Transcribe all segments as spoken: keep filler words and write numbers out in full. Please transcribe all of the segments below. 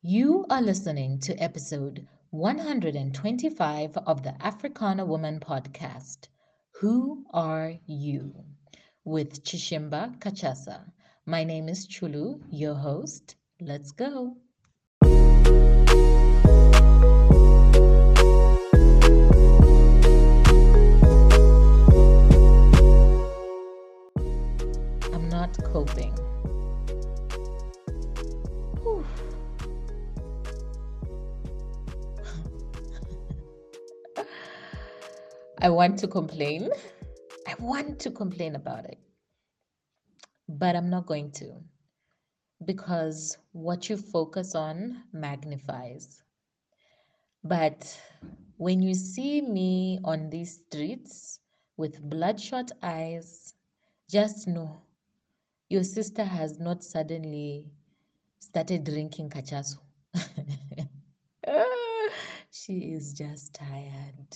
You are listening to episode one hundred twenty-five of the Africana Woman podcast. Who are you? With Chishimba Kachasa. My name is Chulu, your host. Let's go. I'm not coping. Whew. I want to complain. I want to complain about it, but I'm not going to because what you focus on magnifies. But when you see me on these streets with bloodshot eyes, just know your sister has not suddenly started drinking cachaso. She is just tired.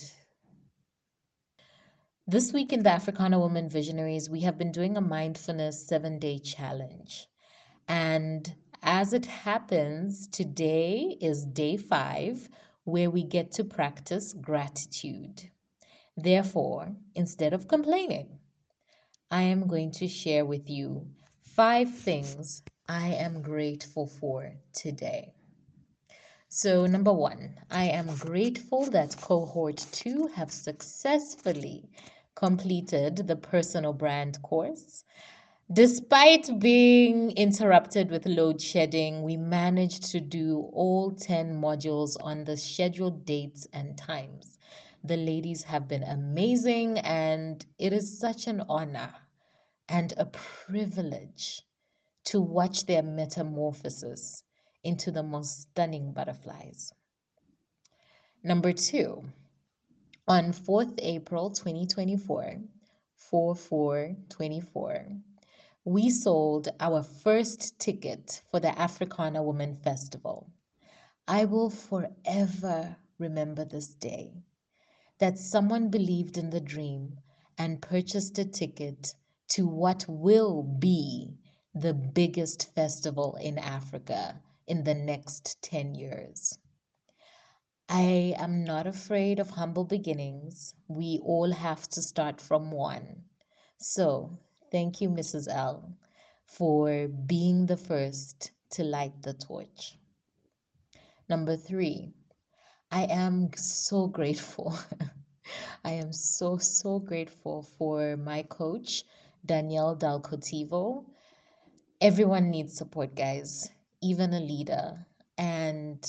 This week in the Africana Women Visionaries, we have been doing a mindfulness seven day challenge. And as it happens, today is day five, where we get to practice gratitude. Therefore, instead of complaining, I am going to share with you five things I am grateful for today. So, number one, I am grateful that cohort two have successfully completed the personal brand course. Despite being interrupted with load shedding, we managed to do all ten modules on the scheduled dates and times. The ladies have been amazing, and it is such an honor and a privilege to watch their metamorphosis into the most stunning butterflies. Number two, on fourth April twenty twenty-four, four four twenty-four, we sold our first ticket for the Africana Women Festival. I will forever remember this day that someone believed in the dream and purchased a ticket to what will be the biggest festival in Africa in the next ten years. I am not afraid of humble beginnings. We all have to start from one. So, thank you, Missus L, for being the first to light the torch. Number three, I am so grateful. I am so, so grateful for my coach, Danielle Dalcotivo. Everyone needs support, guys, even a leader. And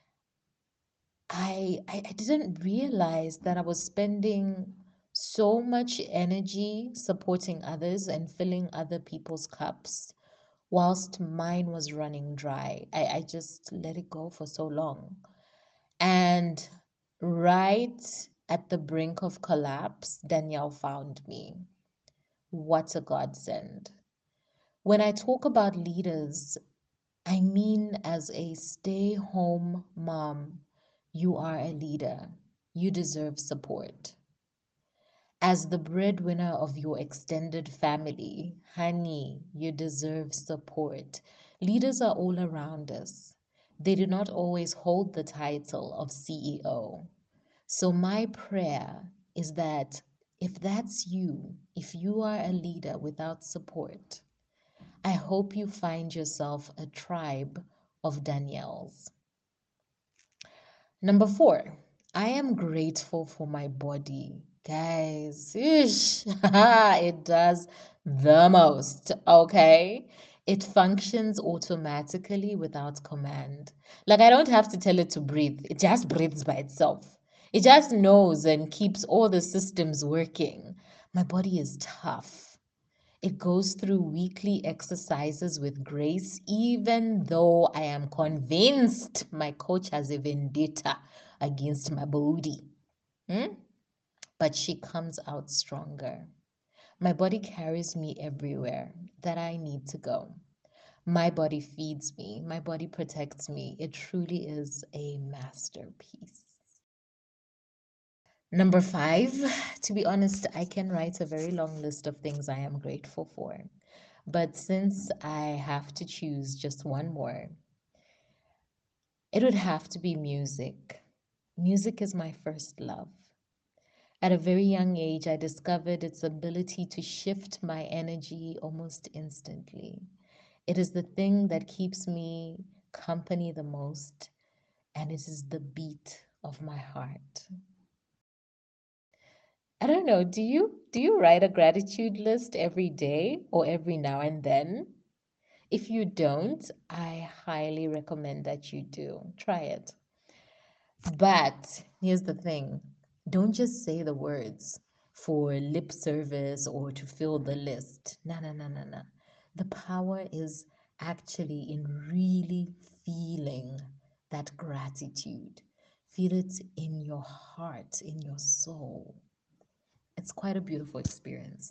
I, I I didn't realize that I was spending so much energy supporting others and filling other people's cups whilst mine was running dry. I, I just let it go for so long. And right at the brink of collapse, Danielle found me. What a godsend. When I talk about leaders, I mean, as a stay home mom, you are a leader. You deserve support. As the breadwinner of your extended family, honey, you deserve support. Leaders are all around us. They do not always hold the title of C E O. So, my prayer is that if that's you, if you are a leader without support, I hope you find yourself a tribe of Danielles. Number four, I am grateful for my body. Guys, ish, it does the most, okay? It functions automatically without command. Like, I don't have to tell it to breathe, it just breathes by itself. It just knows and keeps all the systems working. My body is tough. It goes through weekly exercises with grace, even though I am convinced my coach has a vendetta against my booty. Hmm? But she comes out stronger. My body carries me everywhere that I need to go. My body feeds me. My body protects me. It truly is a masterpiece. Number five, to be honest, I can write a very long list of things I am grateful for. But since I have to choose just one more, It would have to be music. Music is my first love. At a very young age, I discovered its ability to shift my energy almost instantly. It is the thing that keeps me company the most, and it is the beat of my heart. I don't know, do you do you write a gratitude list every day or every now and then? If you don't, I highly recommend that you do. Try it. But here's the thing, don't just say the words for lip service or to fill the list. No, no, no, no, no. The power is actually in really feeling that gratitude. Feel it in your heart, in your soul. It's quite a beautiful experience.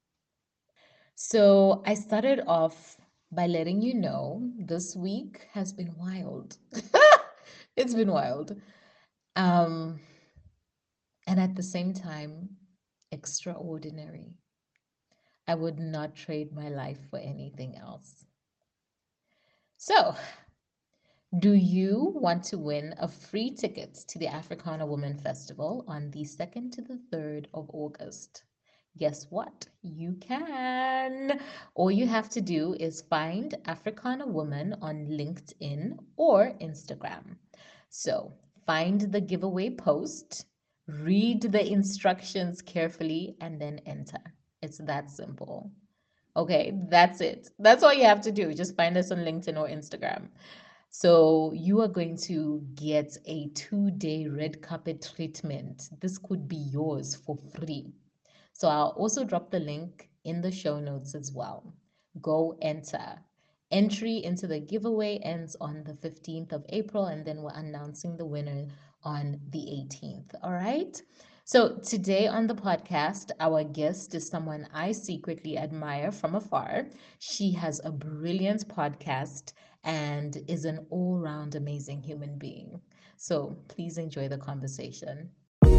So I started off by letting you know this week has been wild. It's been wild. Um, and at the same time, extraordinary. I would not trade my life for anything else. So, do you want to win a free ticket to the Africana Women Festival on the second to the third of August? Guess what? You can. All you have to do is find Africana Woman on LinkedIn or Instagram. So, find the giveaway post, read the instructions carefully, and then enter. It's that simple. Okay, that's it. That's all you have to do. Just find us on LinkedIn or Instagram. So you are going to get a two-day red carpet treatment. This could be yours for free. So I'll also drop the link in the show notes as well. Go enter. Entry into the giveaway ends on the fifteenth of April, and then we're announcing the winner on the eighteenth. All right. So today on the podcast, our guest is someone I secretly admire from afar. She has a brilliant podcast and is an all round amazing human being. So please enjoy the conversation.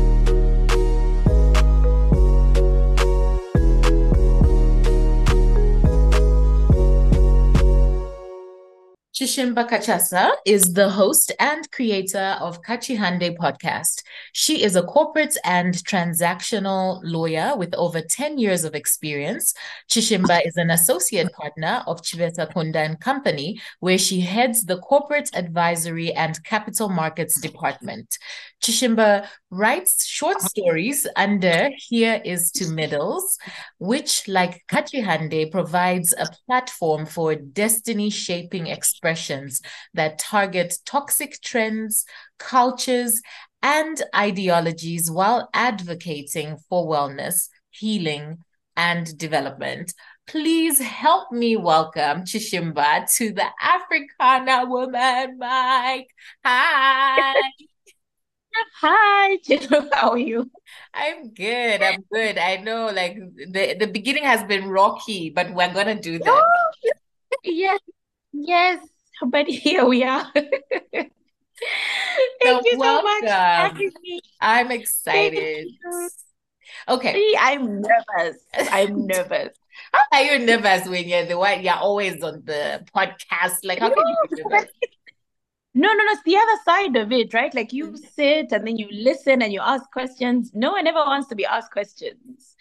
Chishimba Kachasa is the host and creator of Kachihande podcast. She is a corporate and transactional lawyer with over ten years of experience. Chishimba is an associate partner of Chiveta Kunda and Company, where she heads the corporate advisory and capital markets department. Chishimba writes short stories under Here Is to Middles, which, like Kachihande, provides a platform for destiny-shaping expressions that target toxic trends, cultures, and ideologies while advocating for wellness, healing, and development. Please help me welcome Chishimba to the Africana Woman Mic. Hi. Hi, Jill. How are you? I'm good. I'm good. I know like the the beginning has been rocky, but we're gonna do this. Oh, yes, yes. But here we are. Thank So you so much for welcome. having me. I'm Thank excited. you. Okay. See, I'm nervous. I'm nervous. How are you nervous when you're the one you're always on the podcast? Like, how No, can you be nervous? no, no, no. It's the other side of it, right? Like you sit and then you listen and you ask questions. No one ever wants to be asked questions.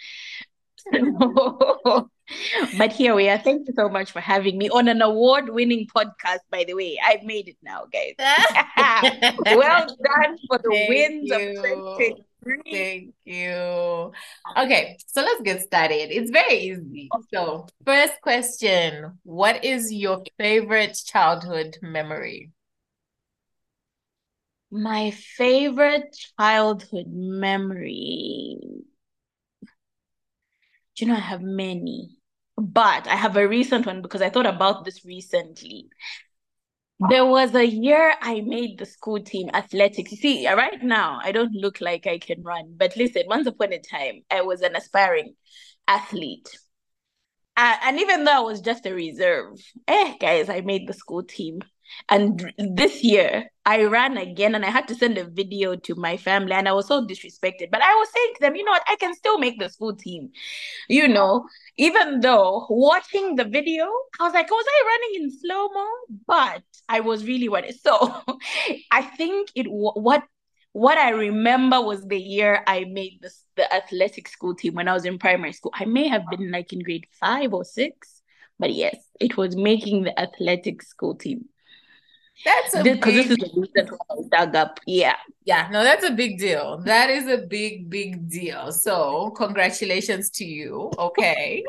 But here we are. Thank you so much for having me on an award-winning podcast, by the way. I've made it now, guys. Well done for the Thank wins of you. twenty twenty-three. Thank you. Okay, so let's get started. It's very easy. So, first question, what is your favorite childhood memory? My favorite childhood memory. Do you know, I have many, but I have a recent one because I thought about this recently. There was a year I made the school team athletics. You see, right now I don't look like I can run, but listen, once upon a time, I was an aspiring athlete. Uh, and even though I was just a reserve, eh, guys, I made the school team. And this year, I ran again and I had to send a video to my family and I was so disrespected. But I was saying to them, you know what, I can still make the school team. You know, even though watching the video, I was like, was I running in slow-mo? But I was really running. So I think it what what I remember was the year I made this the athletic school team when I was in primary school. I may have been like in grade five or six, but yes, it was making the athletic school team. That's a Because this, big, this is the reason why I dug up. Yeah. yeah, no, that's a big deal. That is a big, big deal. So congratulations to you. Okay.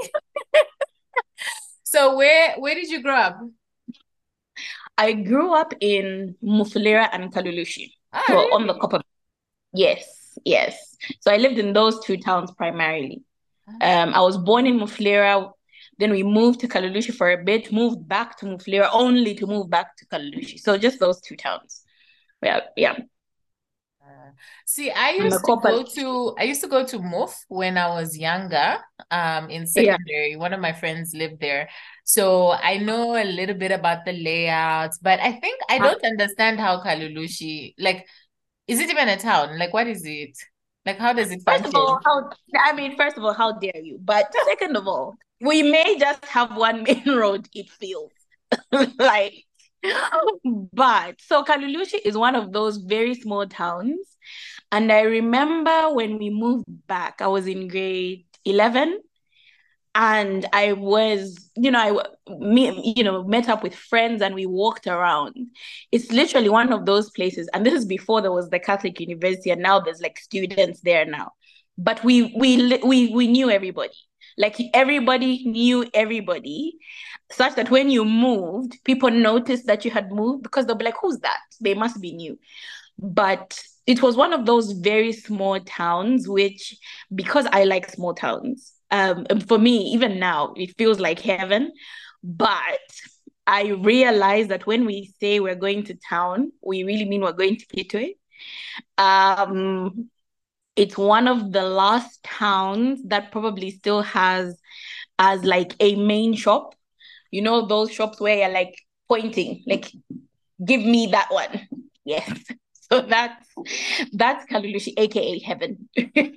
So where where did you grow up? I grew up in Mufulira and Kalulushi. Oh, So on the really? Copper. Yes, yes. So I lived in those two towns primarily. Um, I was born in Mufulira. Then we moved to Kalulushi for a bit, moved back to Mufulira only to move back to Kalulushi. So just those two towns. Yeah, yeah. Uh, See, I I'm a used to Copper. go to I used to go to Muf when I was younger, um, in Yeah. secondary. One of my friends lived there. So I know a little bit about the layouts, but I think I don't understand how Kalulushi, like, is it even a town? Like, what is it? Like, how does it First of all, function? how I mean, first of all, how dare you? But second of all, we may just have one main road, it feels like. But so Kalulushi is one of those very small towns. And I remember when we moved back, I was in grade eleven and I was, you know, I me, you know, met up with friends and we walked around. It's literally one of those places, and this is before there was the Catholic University, and now there's like students there now. But we we we we knew everybody. Like everybody knew everybody, such that when you moved, people noticed that you had moved because they'll be like, "Who's that? They must be new." But it was one of those very small towns, which, because I like small towns, um, and for me, even now, it feels like heaven. But I realize that when we say we're going to town, we really mean we're going to Kitwe. Um, it's one of the last towns that probably still has as like a main shop. You know, those shops where you're like pointing, like, give me that one. Yes. So that's that's Kalulushi, aka heaven.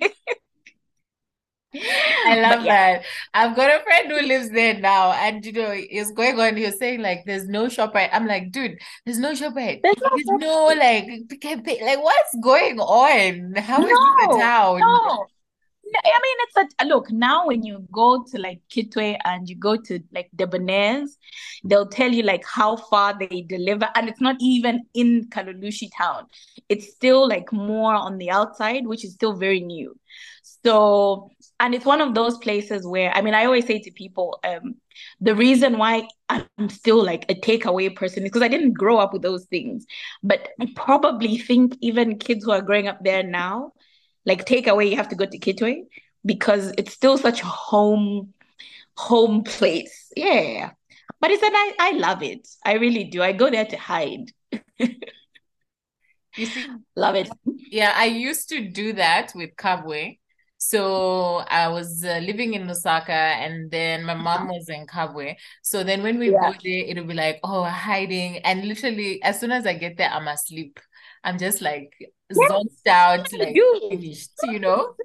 I But love yeah, that. I've got a friend who lives there now, and you know, is going on. He was saying like, "There's no ShopRite." I'm like, "Dude, there's no ShopRite. there's no There's no like, can pay- like, what's going on? How is this a no, town?" no. No, I mean, it's a look now when you go to like Kitwe and you go to like Debonair's, they'll tell you like how far they deliver, and it's not even in Kalulushi town. It's still like more on the outside, which is still very new. So, and it's one of those places where I mean, I always say to people, um, the reason why I'm still like a takeaway person is because I didn't grow up with those things. But I probably think even kids who are growing up there now like takeaway, you have to go to Kitwe because it's still such a home home place. Yeah. But it's a nice, I love it. I really do. I go there to hide. You see, Love it. yeah, I used to do that with Kabwe. So I was uh, living in Lusaka, and then my mom was in Kabwe. So then when we go Yeah. there, it'll be like, oh, hiding. And literally, as soon as I get there, I'm asleep. I'm just like Yes, zoned out, I like do. finished, you know?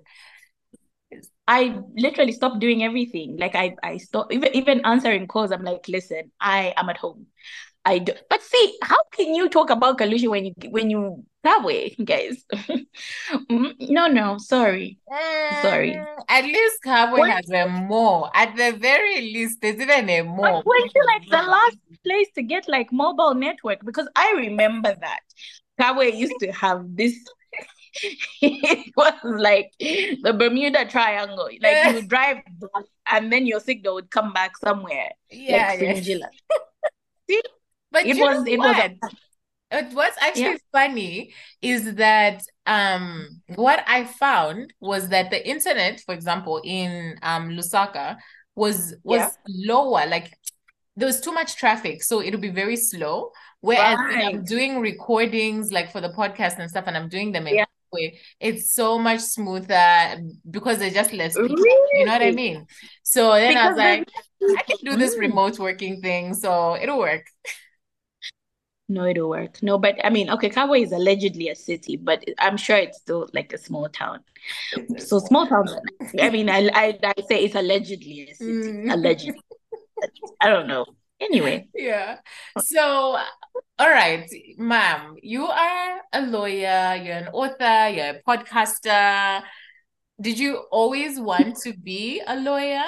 I literally stopped doing everything. Like I, I stopped even even answering calls. I'm like, listen, I am at home. I do. But see, how can you talk about collusion when you when you that way, guys? Mm, no, no, sorry, sorry. Mm, at least Kabwe When has a mall. At the very least, there's even a but mall. weren't you like the last place to get like mobile network? Because I remember that Kawe used to have this. It was like the Bermuda Triangle. Like you would drive back and then your signal would come back somewhere, like Yeah, yeah. Finjila. See, But it you was know it was a what? Uh, What's yeah, actually funny is that um what I found was that the internet, for example, in um Lusaka was yeah. was lower. Like there was too much traffic, so it'll be very slow. Whereas when I'm Right. doing recordings like for the podcast and stuff, and I'm doing them in Yeah. way, it's so much smoother because there's just less people. You know what I Really? mean? So then I was Because there's like, I can do this mm. remote working thing, so it'll work. No, it'll work. No, but I mean, okay, Kabwe is allegedly a city, but I'm sure it's still like a small town. It's a So small small towns, town. I mean, I, I I say it's allegedly a city. Mm. Allegedly. I don't know. Anyway. Yeah. So, all right, ma'am, you are a lawyer, you're an author, you're a podcaster. Did you always want to be a lawyer?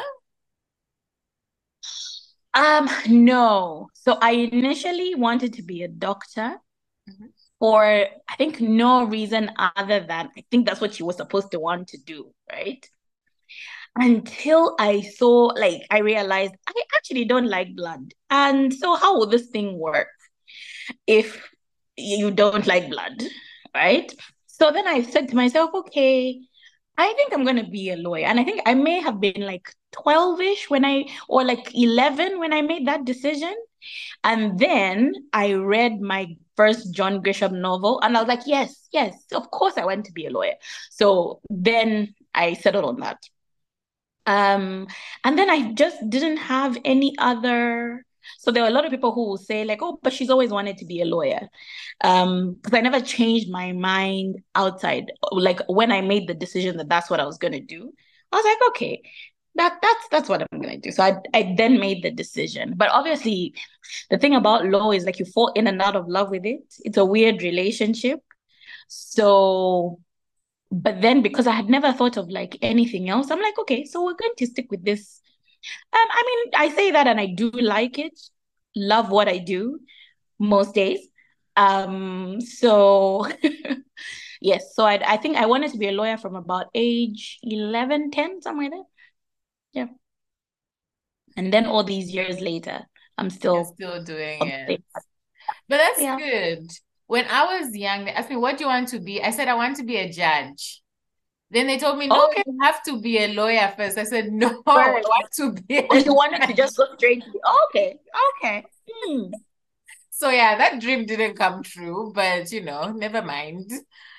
Um, no. So I initially wanted to be a doctor Mhm. for I think no reason other than I think that's what she was supposed to want to do, right? Until I saw, like, I realized I actually don't like blood. And so how will this thing work if you don't like blood, right? So then I said to myself, okay, I think I'm going to be a lawyer. And I think I may have been like twelve-ish when I, or like eleven when I made that decision. And then I read my first John Grisham novel and I was like, yes, yes, of course I want to be a lawyer. So then I settled on that. Um, and then I just didn't have any other. So there were a lot of people who will say, like, oh, but she's always wanted to be a lawyer. Um, because I never changed my mind outside. Like when I made the decision that that's what I was gonna do, I was like, okay, that that's that's what I'm gonna do. So I I then made the decision. But obviously, the thing about law is like you fall in and out of love with it. It's a weird relationship. So but then because I had never thought of like anything else, I'm like, okay, so we're going to stick with this. Um, I mean, I say that and I do like it, love what I do most days. Um, so yes, so I I think I wanted to be a lawyer from about age eleven, ten, somewhere there. Yeah. And then all these years later, I'm You're still still doing on the it. same. But that's Yeah. good. When I was young, they asked me, what do you want to be? I said, I want to be a judge. Then they told me, no, Okay. you have to be a lawyer first. I said, no, I Right. want to be a Or you wanted to judge. just go straight to okay. Okay. Hmm. So yeah, that dream didn't come true, but you know, never mind.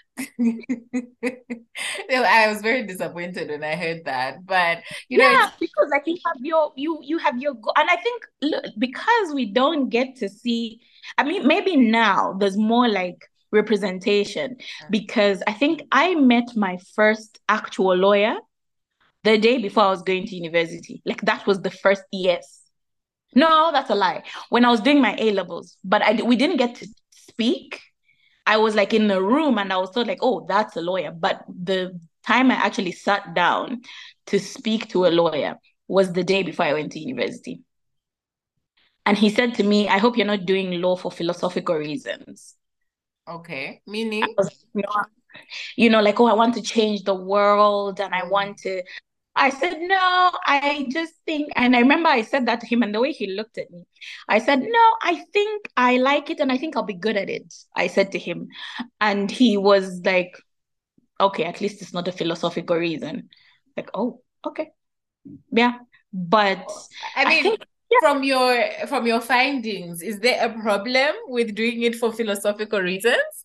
I was very disappointed when I heard that. But you know, Yeah, it's because like you have your you you have your go and I think look, because we don't get to see, I mean, maybe now there's more like representation because I think I met my first actual lawyer the day before I was going to university. Like that was the first yes. No, that's a lie. When I was doing my A levels, but I we didn't get to speak. I was like in the room and I was told like, oh, that's a lawyer. But the time I actually sat down to speak to a lawyer was the day before I went to university. And he said to me, I hope you're not doing law for philosophical reasons. okay. I Meaning? was like, no. You know, like, oh, I want to change the world and I Mm. want to. I said, no, I just think, and I remember I said that to him, and the way he looked at me, I said, no, I think I like it and I think I'll be good at it. I said to him. And he was like, okay, at least it's not a philosophical reason. Like, oh, okay. Yeah. But I I mean, think, yeah, from your from your findings, is there a problem with doing it for philosophical reasons?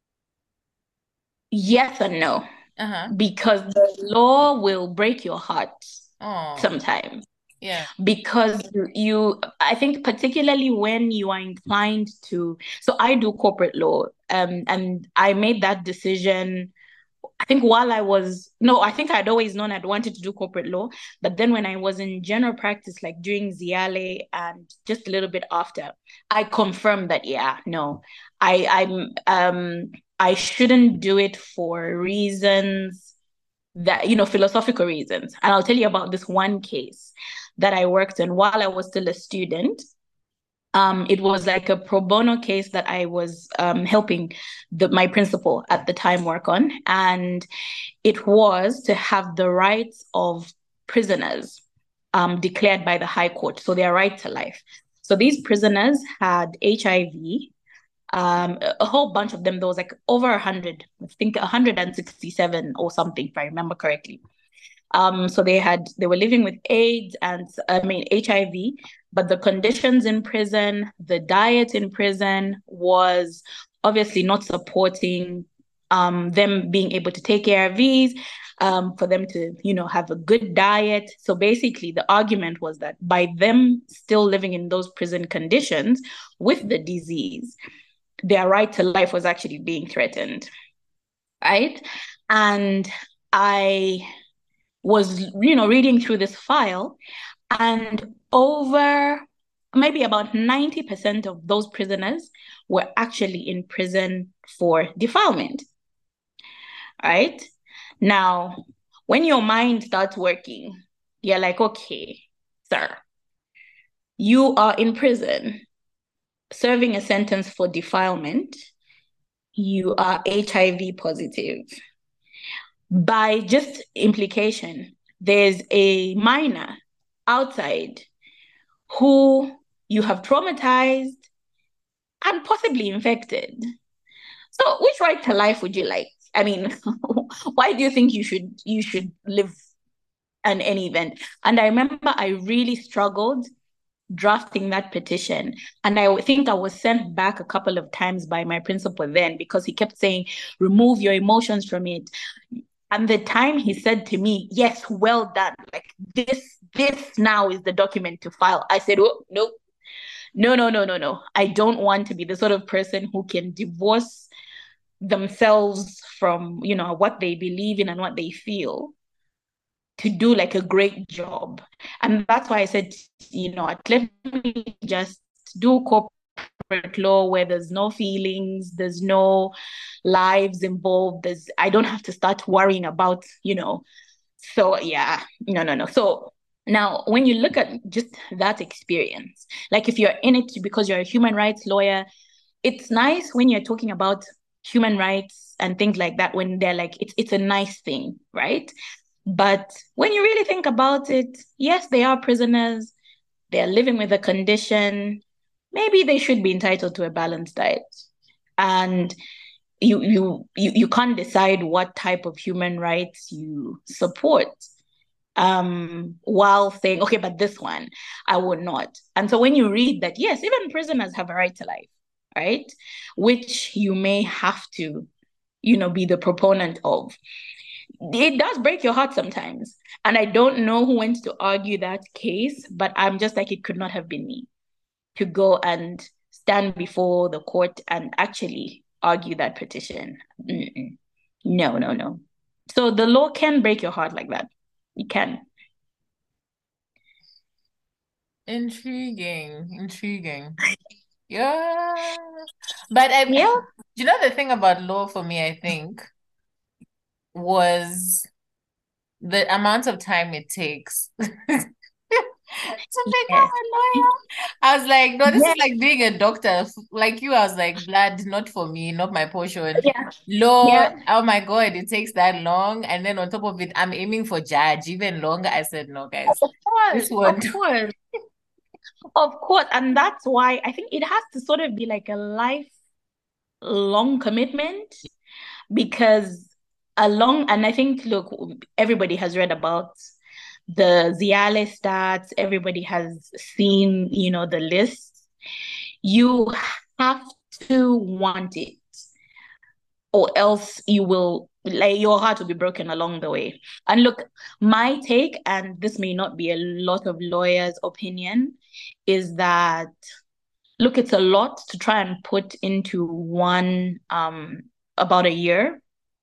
yes and no, Uh-huh. because the law will break your heart Oh, sometimes. yeah. Because you, I think particularly when you are inclined to, so I do corporate law, um, and I made that decision. I think while I was, no, I think I'd always known I'd wanted to do corporate law. But then when I was in general practice, like during Ziale and just a little bit after, I confirmed that, yeah, no, I, I'm, um, I shouldn't do it for reasons that, you know, philosophical reasons. And I'll tell you about this one case that I worked in while I was still a student. Um, it was like a pro bono case that I was um, helping the, my principal at the time work on. And it was to have the rights of prisoners um, declared by the High Court. So their right to life. So these prisoners had H I V, um, a whole bunch of them. There was like over a hundred, I think one hundred sixty-seven or something, if I remember correctly. Um, so they had they were living with AIDS and I mean H I V, but the conditions in prison, the diet in prison was obviously not supporting um, them being able to take A R Vs, um, for them to, you know, have a good diet. So basically, the argument was that by them still living in those prison conditions with the disease, their right to life was actually being threatened, right? And I was, you know, reading through this file, and over maybe about ninety percent of those prisoners were actually in prison for defilement, right? Now, when your mind starts working, you're like, okay, sir, you are in prison serving a sentence for defilement. You are H I V positive. By just implication, there's a minor outside who you have traumatized and possibly infected. So which right to life would you like? I mean, why do you think you should you should live in any event? And I remember I really struggled drafting that petition. And I think I was sent back a couple of times by my principal then, because he kept saying, remove your emotions from it. And the time he said to me, yes, well done. Like this, this now is the document to file. I said, oh, no, no, no, no, no, no. I don't want to be the sort of person who can divorce themselves from, you know, what they believe in and what they feel to do like a great job. And that's why I said, you know, let me just do corporate law where there's no feelings, there's no lives involved. There's, I don't have to start worrying about, you know, so yeah, no, no, no. So now when you look at just that experience, like if you're in it because you're a human rights lawyer, it's nice when you're talking about human rights and things like that, when they're like, it's it's a nice thing, right? But when you really think about it, yes, they are prisoners. They're living with a condition. Maybe they should be entitled to a balanced diet. And you you you, you can't decide what type of human rights you support, um, while saying, okay, but this one, I would not. And so when you read that, yes, even prisoners have a right to life, right? Which you may have to, you know, be the proponent of. It does break your heart sometimes. And I don't know who went to argue that case, but I'm just like, it could not have been me to go and stand before the court and actually argue that petition. Mm-mm. No, no, no. So the law can break your heart like that. It can. Intriguing, intriguing. Yeah. But I, Yeah. you know, the thing about law for me, I think, was the amount of time it takes to become Yes. a lawyer. I was like, no, this is Yes. like being a doctor. Like you, I was like, blood, not for me, not my portion. Yeah. Law, Yeah. oh my God, it takes that long. And then on top of it, I'm aiming for judge even longer. I said, no, guys, Of this course. one. Of course. Of course. And that's why I think it has to sort of be like a lifelong commitment, because along, and I think, look, everybody has read about the Ziale stats, everybody has seen, you know, the lists. You have to want it, or else you will, like, your heart will be broken along the way. And look, my take, and this may not be a lot of lawyers' opinion, is that, look, it's a lot to try and put into one, um about a year.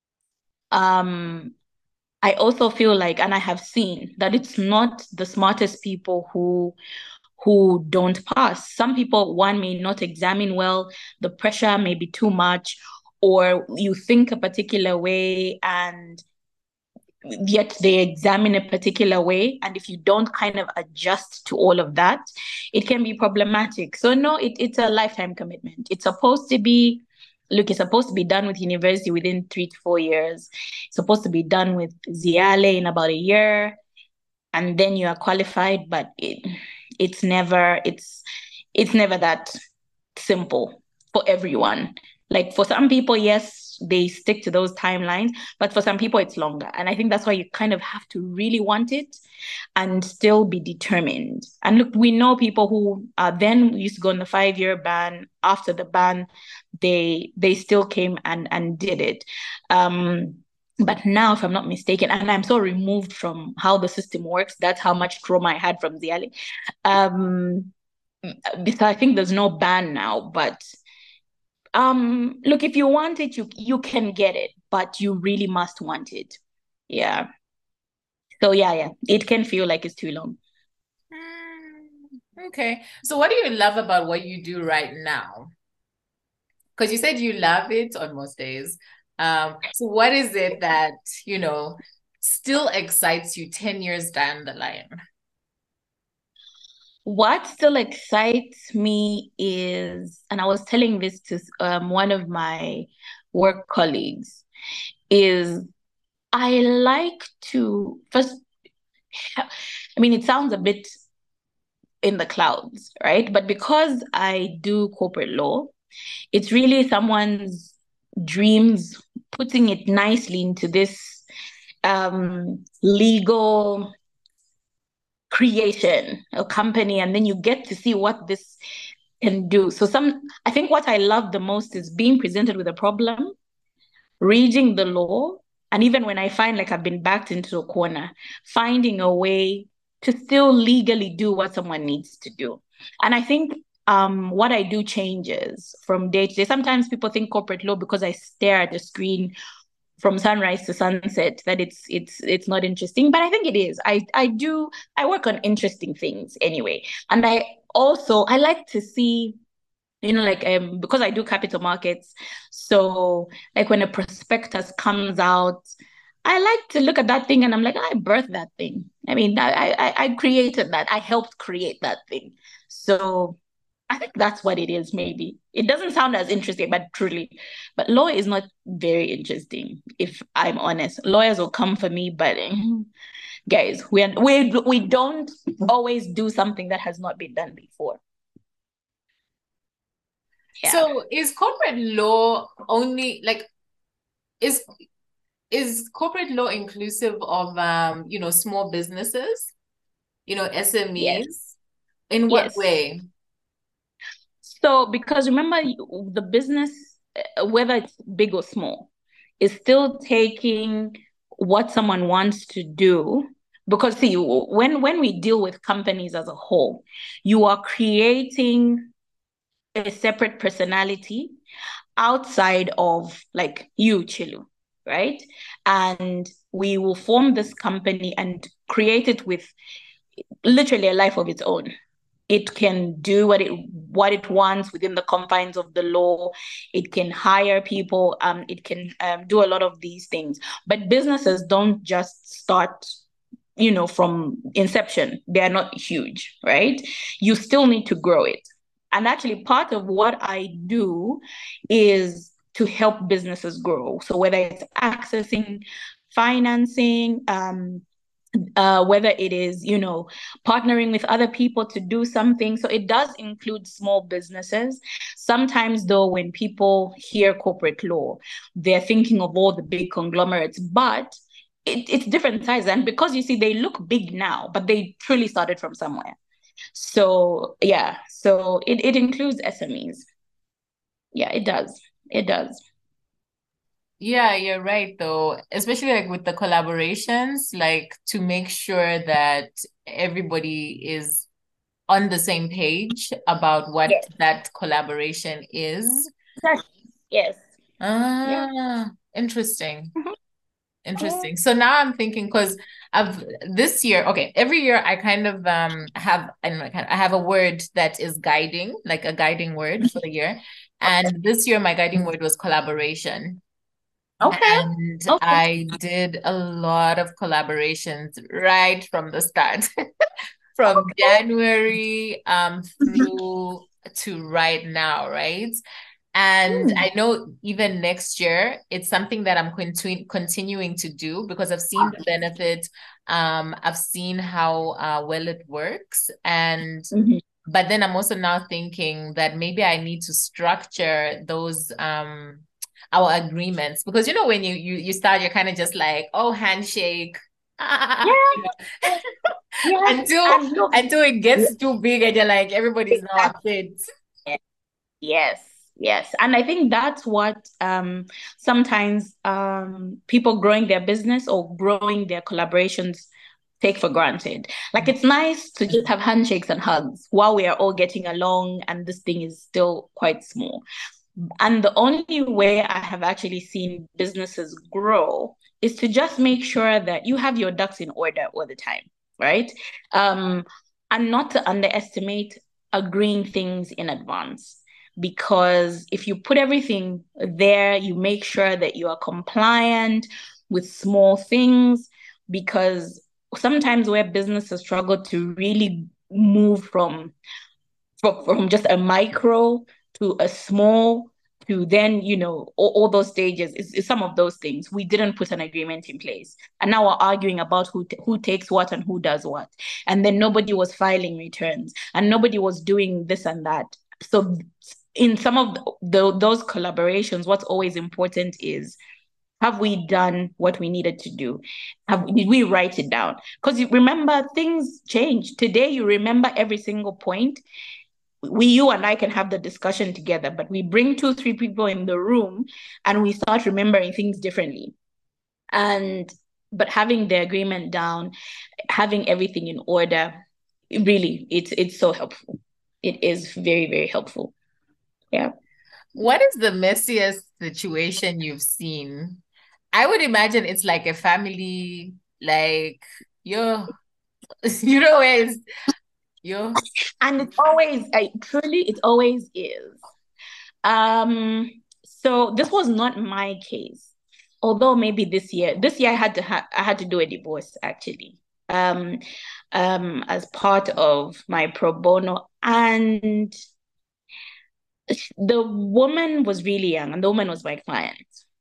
um I also feel like, and I have seen that it's not the smartest people who who don't pass. Some people, one, may not examine well, the pressure may be too much, or you think a particular way and yet they examine a particular way. And if you don't kind of adjust to all of that, it can be problematic. So no, it, it's a lifetime commitment. It's supposed to be, look, it's supposed to be done with university within three to four years. It's supposed to be done with Ziale in about a year. And then you are qualified, but it, it's never, it's, it's never that simple for everyone. Like for some people, yes, they stick to those timelines. But for some people, it's longer. And I think that's why you kind of have to really want it and still be determined. And look, we know people who uh, then used to go on the five-year ban. After the ban, they they still came and and did it. Um, but now, if I'm not mistaken, and I'm so removed from how the system works, that's how much trauma I had from Ziali. Um, so I think there's no ban now, but um, look, if you want it, you you can get it, but you really must want it. Yeah. So yeah, yeah, it can feel like it's too long. Mm, okay. So what do you love about what you do right now? Because you said you love it on most days. Um, so what is it that, you know, still excites you ten years down the line? What still excites me is, and I was telling this to um, one of my work colleagues, is I like to first, I mean, it sounds a bit in the clouds, right? But because I do corporate law, it's really someone's dreams, putting it nicely into this um, legal creation, a company, and then you get to see what this can do. So some, I think what I love the most is being presented with a problem, reading the law, and even when I find like I've been backed into a corner, finding a way to still legally do what someone needs to do. And I think um, what I do changes from day to day. Sometimes people think corporate law because I stare at the screen from sunrise to sunset that it's it's it's not interesting, but I think it is. I I do I work on interesting things anyway, and I also I like to see, you know, like um because I do capital markets, so like when a prospectus comes out, I like to look at that thing and I'm like, I birthed that thing. I mean, I I, I created that. I helped create that thing. So I think that's what it is, maybe. It doesn't sound as interesting, but truly. But law is not very interesting, if I'm honest. Lawyers will come for me, but eh, guys, we, are, we, we don't always do something that has not been done before. Yeah. So is corporate law only like is is corporate law inclusive of um, you know, small businesses, you know, S M Es? Yes. In what Yes. way? So, because remember, the business, uh, whether it's big or small, is still taking what someone wants to do. Because see, when when we deal with companies as a whole, you are creating a separate personality outside of like you, Chilu, right? And we will form this company and create it with literally a life of its own. It can do what it what it wants within the confines of the law. It can hire people. Um, it can um, do a lot of these things. But businesses don't just start, you know, from inception. They are not huge, right? You still need to grow it. And actually, part of what I do is to help businesses grow. So whether it's accessing financing, um, uh, whether it is, you know, partnering with other people to do something. So it does include small businesses. Sometimes, though, when people hear corporate law, they're thinking of all the big conglomerates, but it, it's different sizes. And because you see, they look big now, but they truly started from somewhere. So, yeah, so it, it includes S M Es. Yeah, it does. It does. Yeah, you're right though, especially like with the collaborations, like to make sure that everybody is on the same page about what Yes. that collaboration is. Yes. Yeah. Ah, interesting. Mhm. Interesting. So now I'm thinking because I've this year, okay, every year I kind of um have and like I have a word that is guiding, like a guiding word for the year. And this year my guiding word was collaboration. Okay. And Okay. I did a lot of collaborations right from the start, from Okay. January um through to right now, right? And Hmm. I know even next year, it's something that I'm continu continuing to do because I've seen the benefit. Um, I've seen how uh, well it works. And Mhm. but then I'm also now thinking that maybe I need to structure those um our agreements. Because you know, when you you you start, you're kind of just like, oh, handshake. You Yeah, know, yeah. until And look, until it gets too big and you're like, everybody's now exactly. upset. Yes, yes. And I think that's what um sometimes um people growing their business or growing their collaborations take for granted. Like it's nice to just have handshakes and hugs while we are all getting along and this thing is still quite small. And the only way I have actually seen businesses grow is to just make sure that you have your ducks in order all the time, right? Um, and not to underestimate agreeing things in advance. Because if you put everything there, you make sure that you are compliant with small things. Because sometimes where businesses struggle to really move from from, from just a micro to a small to then, you know, all, all those stages is, is some of those things. We didn't put an agreement in place. And now we're arguing about who t- who takes what and who does what. And then nobody was filing returns and nobody was doing this and that. So in some of the, those collaborations, what's always important is, have we done what we needed to do? Have did we write it down? Because you remember things change. Today you remember every single point. We, you and I can have the discussion together, but we bring two, three people in the room and we start remembering things differently. And but having the agreement down, having everything in order, really, it's it's so helpful. It is very, very helpful. Yeah. What is the messiest situation you've seen? I would imagine it's like a family, like yo, you know, where it's yo. And it's always, I truly, it always is. Um, so this was not my case. Although maybe this year, this year I had to ha- I had to do a divorce actually. Um, um, as part of my pro bono, and the woman was really young, and the woman was my client,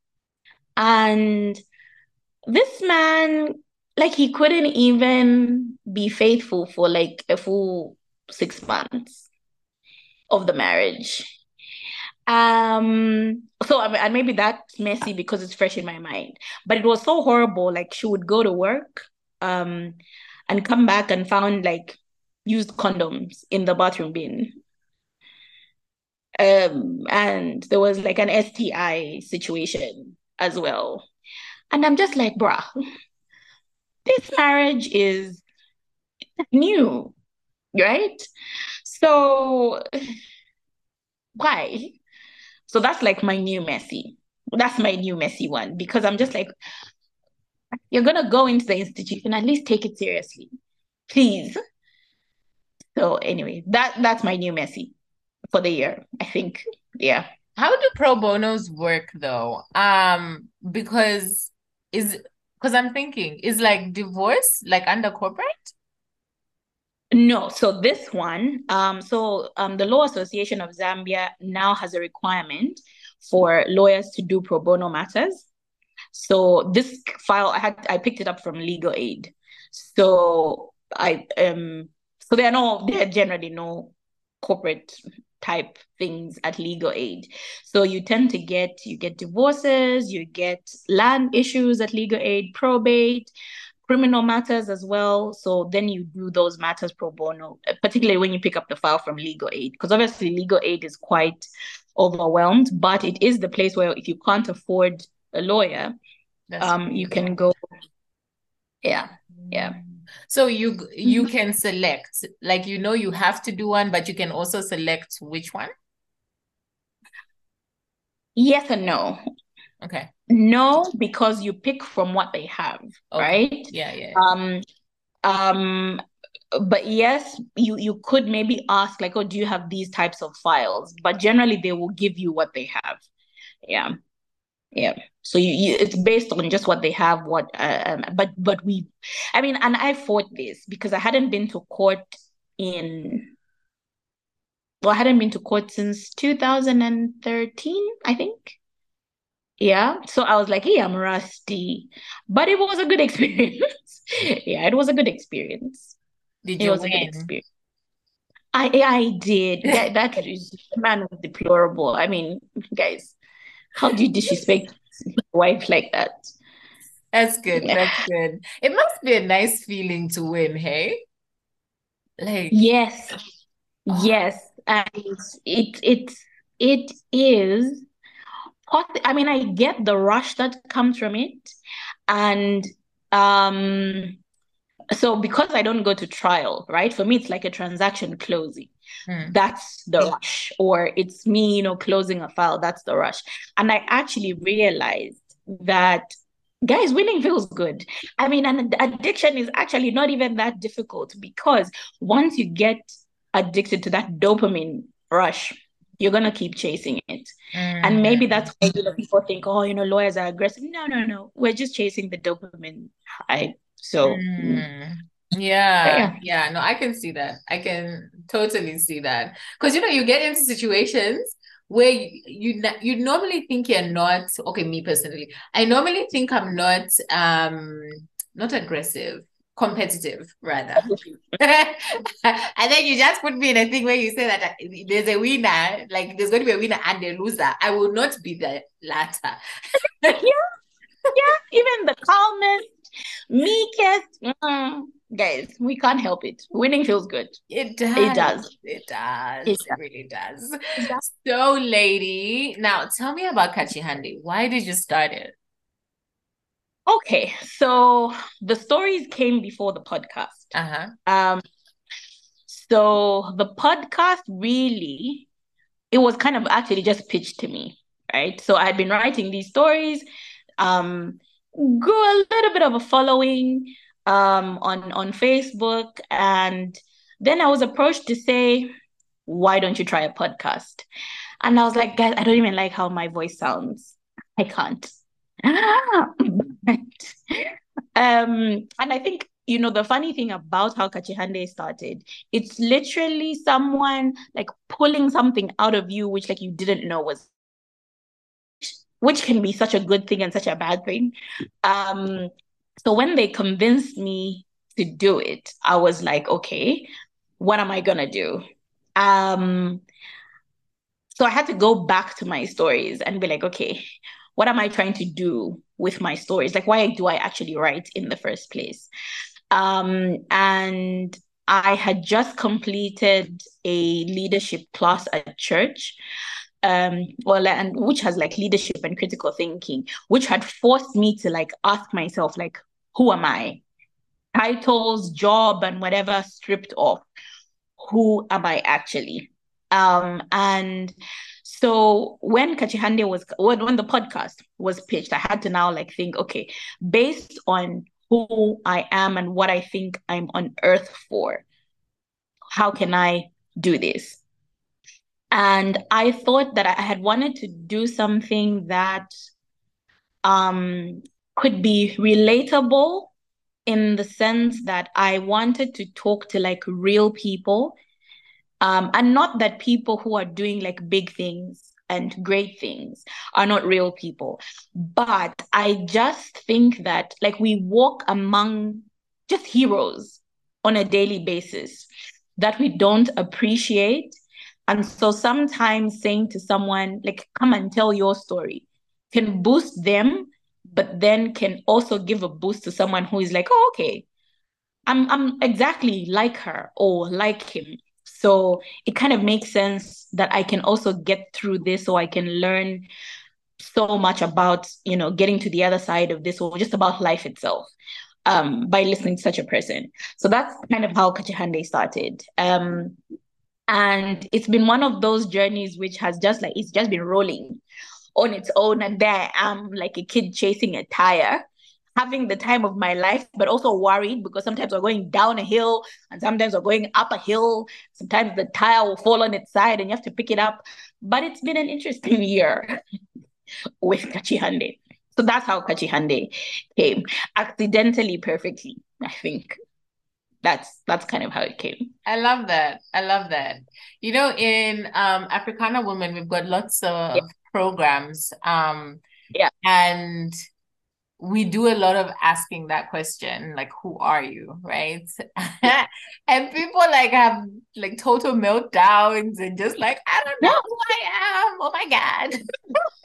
and this man, like, he couldn't even be faithful for like a full six months of the marriage. Um, so I mean, and maybe that's messy because it's fresh in my mind. But it was so horrible. Like she would go to work, um, and come back and found like used condoms in the bathroom bin. Um, and there was like an S T I situation as well. And I'm just like, bruh, this marriage is new, right? So why? So that's like my new messy. That's my new messy one because I'm just like, you're gonna go into the institution, at least take it seriously, please. So anyway, that that's my new messy for the year, I think. Yeah. How do pro bonos work though? Um, because is because I'm thinking, is like divorce like under corporate? No, so this one, um, so um, the Law Association of Zambia now has a requirement for lawyers to do pro bono matters. So this file, I had I picked it up from Legal Aid. So I um so there are no there are generally no corporate type things at Legal Aid. So you tend to get you get divorces, you get land issues at Legal Aid, probate, criminal matters as well. So then you do those matters pro bono, particularly when you pick up the file from Legal Aid, because obviously Legal Aid is quite overwhelmed, but it is the place where if you can't afford a lawyer, That's um, you can go. Yeah, yeah. so you you can select, like you know you have to do one, but you can also select which one. Yes and no. Okay. No, because you pick from what they have, Okay. right? Yeah, yeah. Um, um, but yes, you you could maybe ask like, oh, do you have these types of files? But generally, they will give you what they have. Yeah, yeah. So you, you it's based on just what they have. What, uh, um, but but we, I mean, and I fought this because I hadn't been to court in well, I hadn't been to court since two thousand thirteen, I think. Yeah. So I was like, hey, I'm rusty. But it was a good experience. Yeah, it was a good experience. Did It you was a good win? experience. I I did. That that is, man was deplorable. I mean, guys, How do you disrespect your wife like that? That's good. That's good. It must be a nice feeling to win, hey? Like, Yes, oh, yes, and it it it is. possi- I mean, I get the rush that comes from it, and um, so because I don't go to trial, right? For me, it's like a transaction closing. mm, That's the rush, or it's me, you know, closing a file. That's the rush, and I actually realized that. Guys, winning feels good. I mean, an addiction is actually not even that difficult because once you get addicted to that dopamine rush, you're gonna keep chasing it. And maybe mm, that's why you know people think, oh, you know, lawyers are aggressive. No, no, no. We're just chasing the dopamine high. So mm, mm. Yeah, yeah. yeah. No, I can see that. I can totally see that. Because you know, you get into situations where you you, n- you normally think you're not, okay, me personally, I normally think I'm not um not aggressive, competitive rather. And then you just put me in a thing where you say that uh, there's a winner, like there's going to be a winner and a loser. I will not be the latter. Yeah, yeah. Even the calmest, meekest, mm, guys, we can't help it. Winning feels good. It It does. does. It It does. It really does. does. So, lady, now tell me about Kachihandi. Why did you start it? Okay, so the stories came before the podcast. Uh-huh. Um, so the podcast really, it was kind of actually just pitched to me, right? So I had been writing these stories, um, grew a little bit of a following um on on Facebook, and then I was approached to say, why don't you try a podcast? And I was like, guys, I don't even like how my voice sounds. I can't. But, um, and I think, you know, the funny thing about how Kachihande started, it's literally someone like pulling something out of you, which like you didn't know was, which can be such a good thing and such a bad thing. Um, so when they convinced me to do it, I was like, okay, what am I gonna do? Um, so I had to go back to my stories and be like, okay, what am I trying to do with my stories? Like, why do I actually write in the first place? Um, and I had just completed a leadership class at church, um, well, and which has like leadership and critical thinking, which had forced me to like ask myself, like, who am I? Titles, job, and whatever stripped off. Who am I actually? Um, and so when Kachihande was when, when the podcast was pitched, I had to now like think, okay, based on who I am and what I think I'm on earth for, how can I do this? And I thought that I had wanted to do something that um could be relatable in the sense that I wanted to talk to like real people. Um, and not that people who are doing like big things and great things are not real people. But I just think that like we walk among just heroes on a daily basis that we don't appreciate. And so sometimes saying to someone, like, come and tell your story can boost them, but then can also give a boost to someone who is like, oh, okay, I'm I'm exactly like her or like him. So it kind of makes sense that I can also get through this so I can learn so much about, you know, getting to the other side of this or just about life itself um, by listening to such a person. So that's kind of how Kachihande started. Um, and it's been one of those journeys which has just like, it's just been rolling on its own. And there I'm like a kid chasing a tire, having the time of my life, but also worried because sometimes we're going down a hill and sometimes we're going up a hill. Sometimes the tire will fall on its side and you have to pick it up. But it's been an interesting year with Kachihande. So that's how Kachihande came. Accidentally, perfectly, I think. That's that's kind of how it came. I love that. I love that. You know, in um Africana Women, we've got lots Yeah. of programs. Um, Yeah. and we do a lot of asking that question, like, who are you, right? And people like have like total meltdowns and just like, I don't know Yeah. who I am. Oh my God.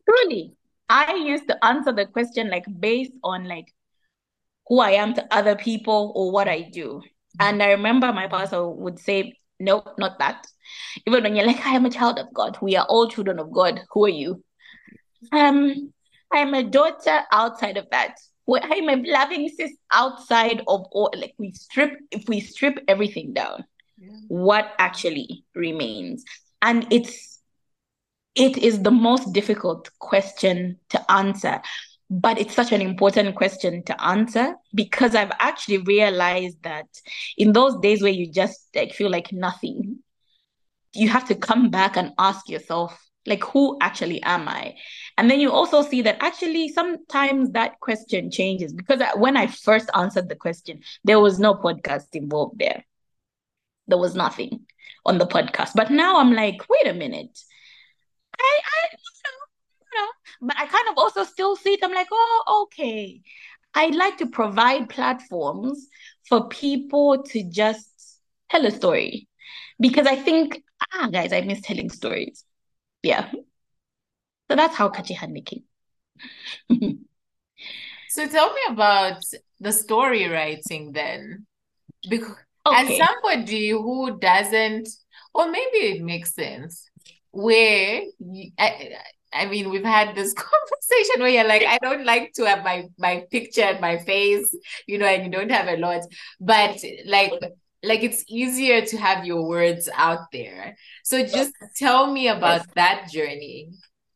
Truly, I used to answer the question like based on like who I am to other people or what I do. And I remember my pastor would say, nope, not that. Even when you're like, I am a child of God. We are all children of God. Who are you? Um, I am a daughter outside of that. I am a loving sis outside of all. Like we strip, if we strip everything down, yeah. What actually remains? And it's it is the most difficult question to answer, but it's such an important question to answer because I've actually realized that in those days where you just like feel like nothing, you have to come back and ask yourself, like, who actually am I? And then you also see that actually sometimes that question changes because when I first answered the question, there was no podcast involved there. There was nothing on the podcast. But now I'm like, wait a minute. I, I, you know, but I kind of also still see it. I'm like, oh, okay. I'd like to provide platforms for people to just tell a story because I think, ah, guys, I miss telling stories. Yeah. So that's how Kachihani came. So tell me about the story writing then. Because okay. as somebody who doesn't, or maybe it makes sense, where you, I, I mean, we've had this conversation where you're like, I don't like to have my my picture and my face, you know, and you don't have a lot, but like like it's easier to have your words out there. So just tell me about yes. that journey.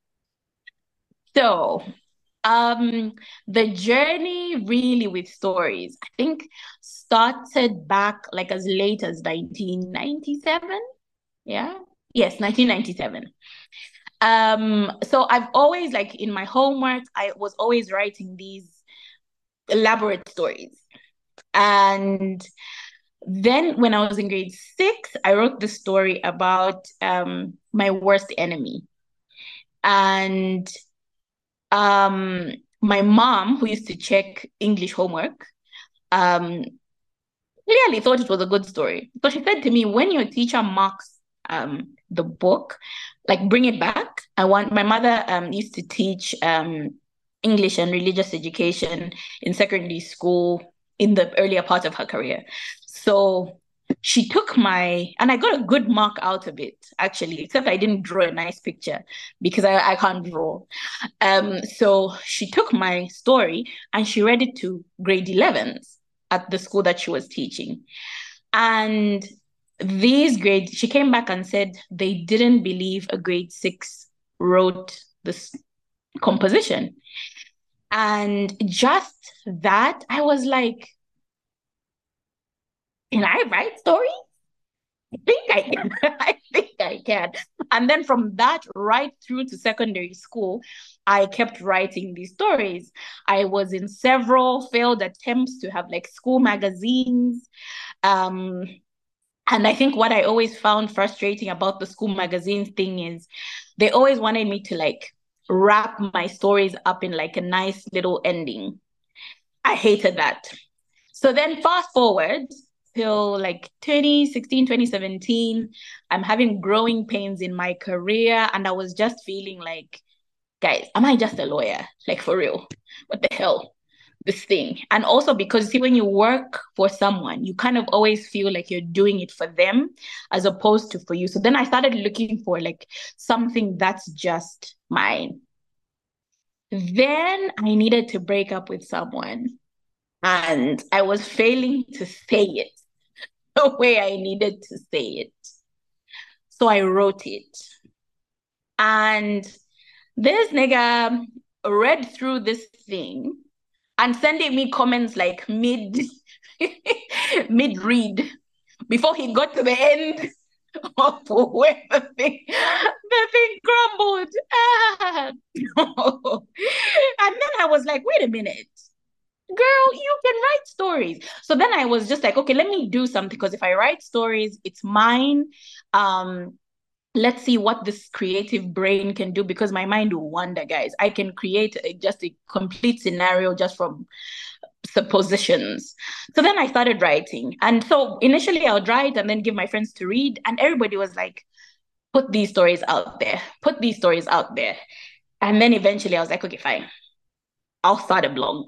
So um the journey really with stories, I think, started back like as late as nineteen ninety-seven. Yeah. Yes, nineteen ninety-seven. Um, so I've always, like, in my homework, I was always writing these elaborate stories. And then when I was in grade six, I wrote the story about um my worst enemy. And um my mom, who used to check English homework, um clearly thought it was a good story. So she said to me, when your teacher marks um the book, like, bring it back. I want my mother um used to teach um English and religious education in secondary school in the earlier part of her career. So she took my, and I got a good mark out of it, actually, except I didn't draw a nice picture because I, I can't draw. Um, so she took my story and she read it to grade elevens at the school that she was teaching. And these grades, she came back and said they didn't believe a grade six wrote this composition. And just that, I was like, can I write stories? I think I can. I think I can. And then from that right through to secondary school, I kept writing these stories. I was in several failed attempts to have like school magazines. Um, and I think what I always found frustrating about the school magazines thing is they always wanted me to like wrap my stories up in like a nice little ending. I hated that. So then fast forward till like twenty sixteen, twenty seventeen, I'm having growing pains in my career. And I was just feeling like, guys, am I just a lawyer? Like, for real? What the hell? This thing. And also because, see, when you work for someone, you kind of always feel like you're doing it for them as opposed to for you. So then I started looking for like something that's just mine. Then I needed to break up with someone. And I was failing to say it the way I needed to say it. So I wrote it. And this nigga read through this thing and sending me comments like mid, mid-read before he got to the end of where the thing, the thing crumbled. Ah, no. And then I was like, wait a minute. Girl, you can write stories. So then I was just like, okay, let me do something, because if I write stories, it's mine. Um, let's see what this creative brain can do, because my mind will wander, guys. I can create a, just a complete scenario just from suppositions. So then I started writing. And so initially I would write and then give my friends to read. And everybody was like, put these stories out there, put these stories out there. And then eventually I was like, okay, fine, I'll start a blog.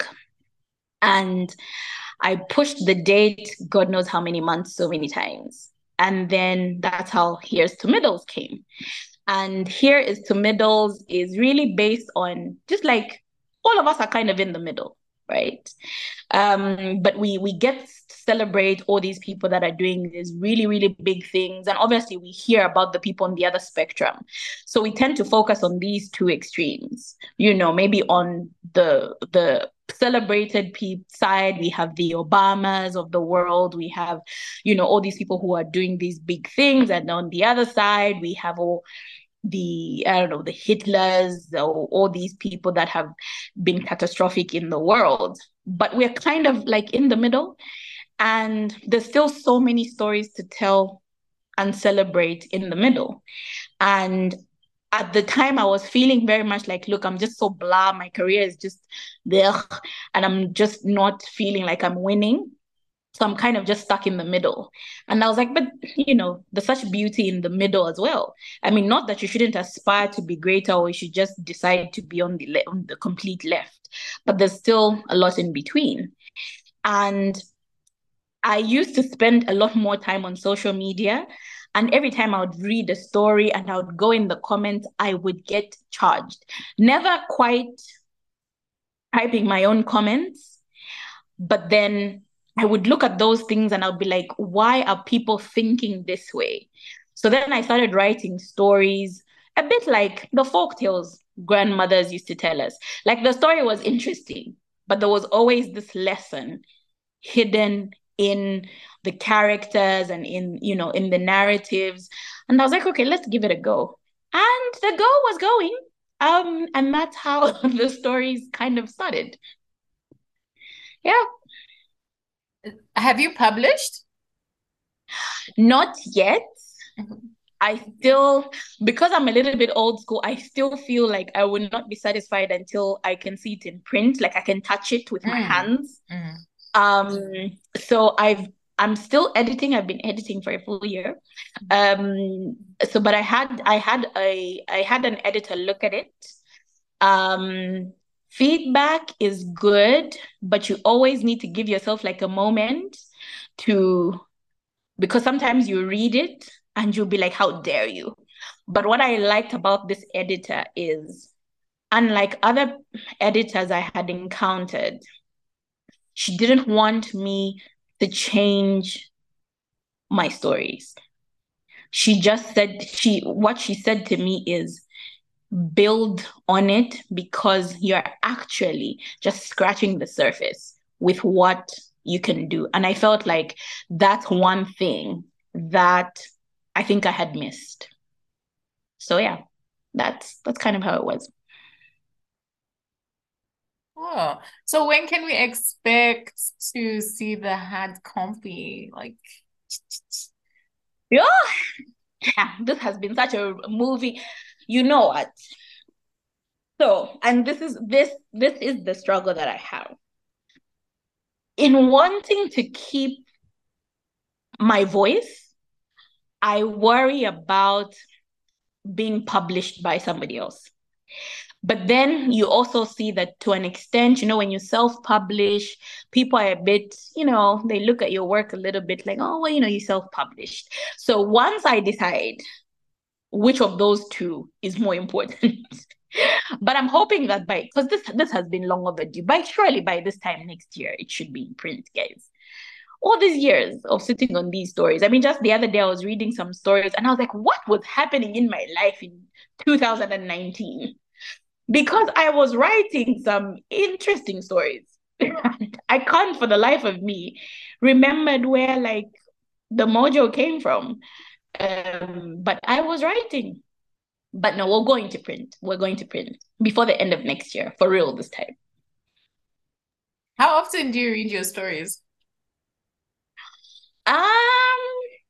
And I pushed the date, God knows how many months, so many times. And then that's how Here's to Middles came. And Here is to Middles is really based on just like all of us are kind of in the middle, right? Um, but we we get to celebrate all these people that are doing these really, really big things. And obviously we hear about the people on the other spectrum. So we tend to focus on these two extremes, you know, maybe on the the celebrated pe- side, we have the Obamas of the world, we have, you know, all these people who are doing these big things. And on the other side, we have all the, I don't know, the Hitlers, or all these people that have been catastrophic in the world. But we're kind of like in the middle. And there's still so many stories to tell and celebrate in the middle. And at the time, I was feeling very much like, look, I'm just so blah. My career is just there. And I'm just not feeling like I'm winning. So I'm kind of just stuck in the middle. And I was like, but, you know, there's such beauty in the middle as well. I mean, not that you shouldn't aspire to be greater, or you should just decide to be on the, le- on the complete left, but there's still a lot in between. And I used to spend a lot more time on social media. And every time I would read a story and I would go in the comments, I would get charged. Never quite typing my own comments, but then I would look at those things and I'll be like, why are people thinking this way? So then I started writing stories, a bit like the folk tales grandmothers used to tell us. Like the story was interesting, but there was always this lesson hidden in the characters and in, you know, in the narratives. And I was like, okay, let's give it a go. And the go was going. Um, and that's how the stories kind of started. Yeah. Have you published? Not yet. Mm-hmm. I still, because I'm a little bit old school, I still feel like I will not be satisfied until I can see it in print, like I can touch it with my Mm. hands. Mm. Um, so I've I'm still editing. I've been editing for a full year. Um, so but I had I had a I had an editor look at it. Um, feedback is good, but you always need to give yourself like a moment to, because sometimes you read it and you'll be like, how dare you? But what I liked about this editor is, unlike other editors I had encountered, she didn't want me to change my stories. She just said, she what she said to me is, build on it, because you're actually just scratching the surface with what you can do. And I felt like that's one thing that I think I had missed. So yeah, that's that's kind of how it was. Oh, so when can we expect to see the hard copy? Like, Yeah, this has been such a movie. You know what? So, and this is this this is the struggle that I have in wanting to keep my voice. I worry about being published by somebody else. But then you also see that to an extent, you know, when you self-publish, people are a bit, you know, they look at your work a little bit like, oh, well, you know, you self-published. So once I decide which of those two is more important, but I'm hoping that by, because this this has been long overdue, by surely by this time next year, it should be in print, guys. All these years of sitting on these stories. I mean, just the other day I was reading some stories and I was like, what was happening in my life in two thousand nineteen? Because I was writing some interesting stories. I can't for the life of me remembered where like the mojo came from. Um, but I was writing. But no, we're going to print. We're going to print before the end of next year, for real this time. how often do you read your stories? Um,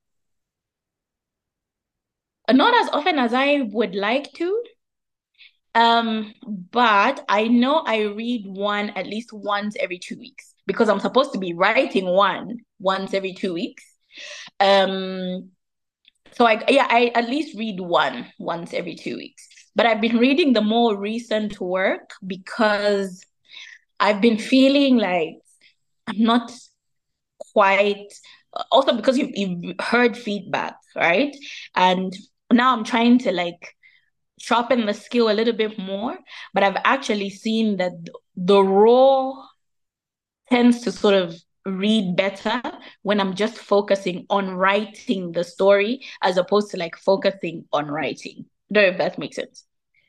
not as often as I would like to. Um, but I know I read one at least once every two weeks because I'm supposed to be writing one once every two weeks. Um, so I yeah, I at least read one once every two weeks. but I've been reading the more recent work because I've been feeling like I'm not quite, also because you've, you've heard feedback, right? And now I'm trying to like sharpen the skill a little bit more, but I've actually seen that the raw tends to sort of read better when I'm just focusing on writing the story as opposed to like focusing on writing. I don't know if that makes sense.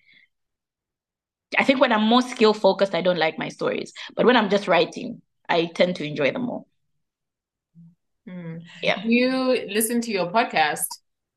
I think when I'm more skill focused, I don't like my stories. But when I'm just writing, I tend to enjoy them more. Hmm. Yeah. Do you listen to your podcast?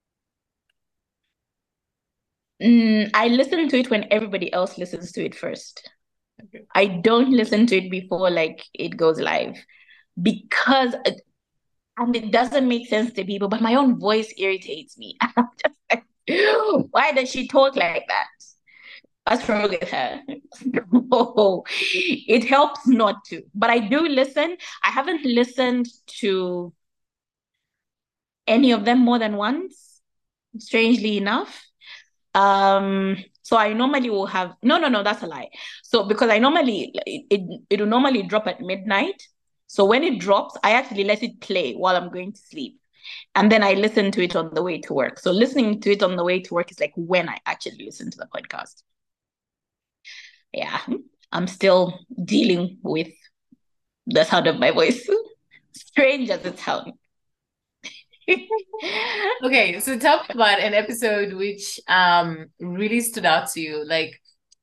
Mm, I listen to it when everybody else listens to it first. Okay. I don't listen to it before like it goes live because, and it doesn't make sense to people, but my own voice irritates me. I'm just like, why does she talk like that? What's wrong with her? No, it helps not to. But I do listen. I haven't listened to any of them more than once, strangely enough. Um, so I normally will have no, no, no, that's a lie. So because I normally it, it it will normally drop at midnight. So when it drops, I actually let it play while I'm going to sleep. And then I listen to it on the way to work. So listening to it on the way to work is like when I actually listen to the podcast. Yeah, I'm still dealing with the sound of my voice. Strange as it sounds. Okay, so tell me about an episode which um really stood out to you. Like,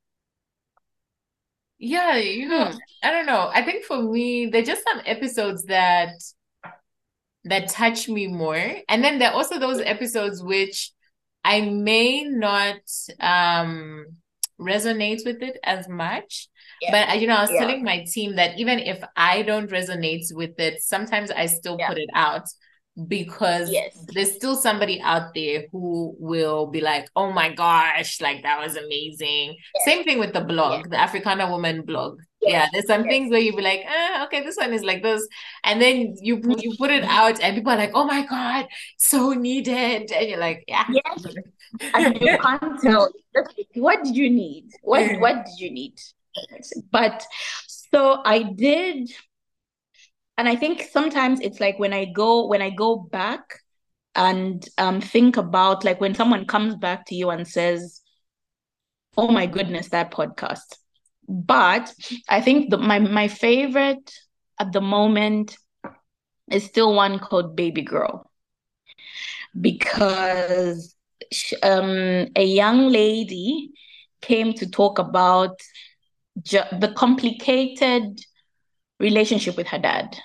yeah, you know, Hmm. I don't know. I think for me, there are just some episodes that that touch me more. And then there are also those episodes which I may not um resonate with it as much. Yeah. But I, you know, I was Yeah. telling my team that even if I don't resonate with it, sometimes I still Yeah. put it out because Yes. there's still somebody out there who will be like, oh my gosh, like that was amazing. Yes. Same thing with the blog, Yes. the Africana Woman blog. Yes. Yeah, there's some Yes. things where you be like, ah, okay, this one is like this. And then you pu- you put it out and people are like, oh my God, so needed. And you're like, yeah. Yes. And you can't tell. What did you need? What what did you need? But so I did, and I think sometimes it's like when I go when I go back and um think about like when someone comes back to you and says, oh my goodness, that podcast. But I think the, my my favorite at the moment is still one called Baby Girl, because um, a young lady came to talk about ju- the complicated relationship with her dad.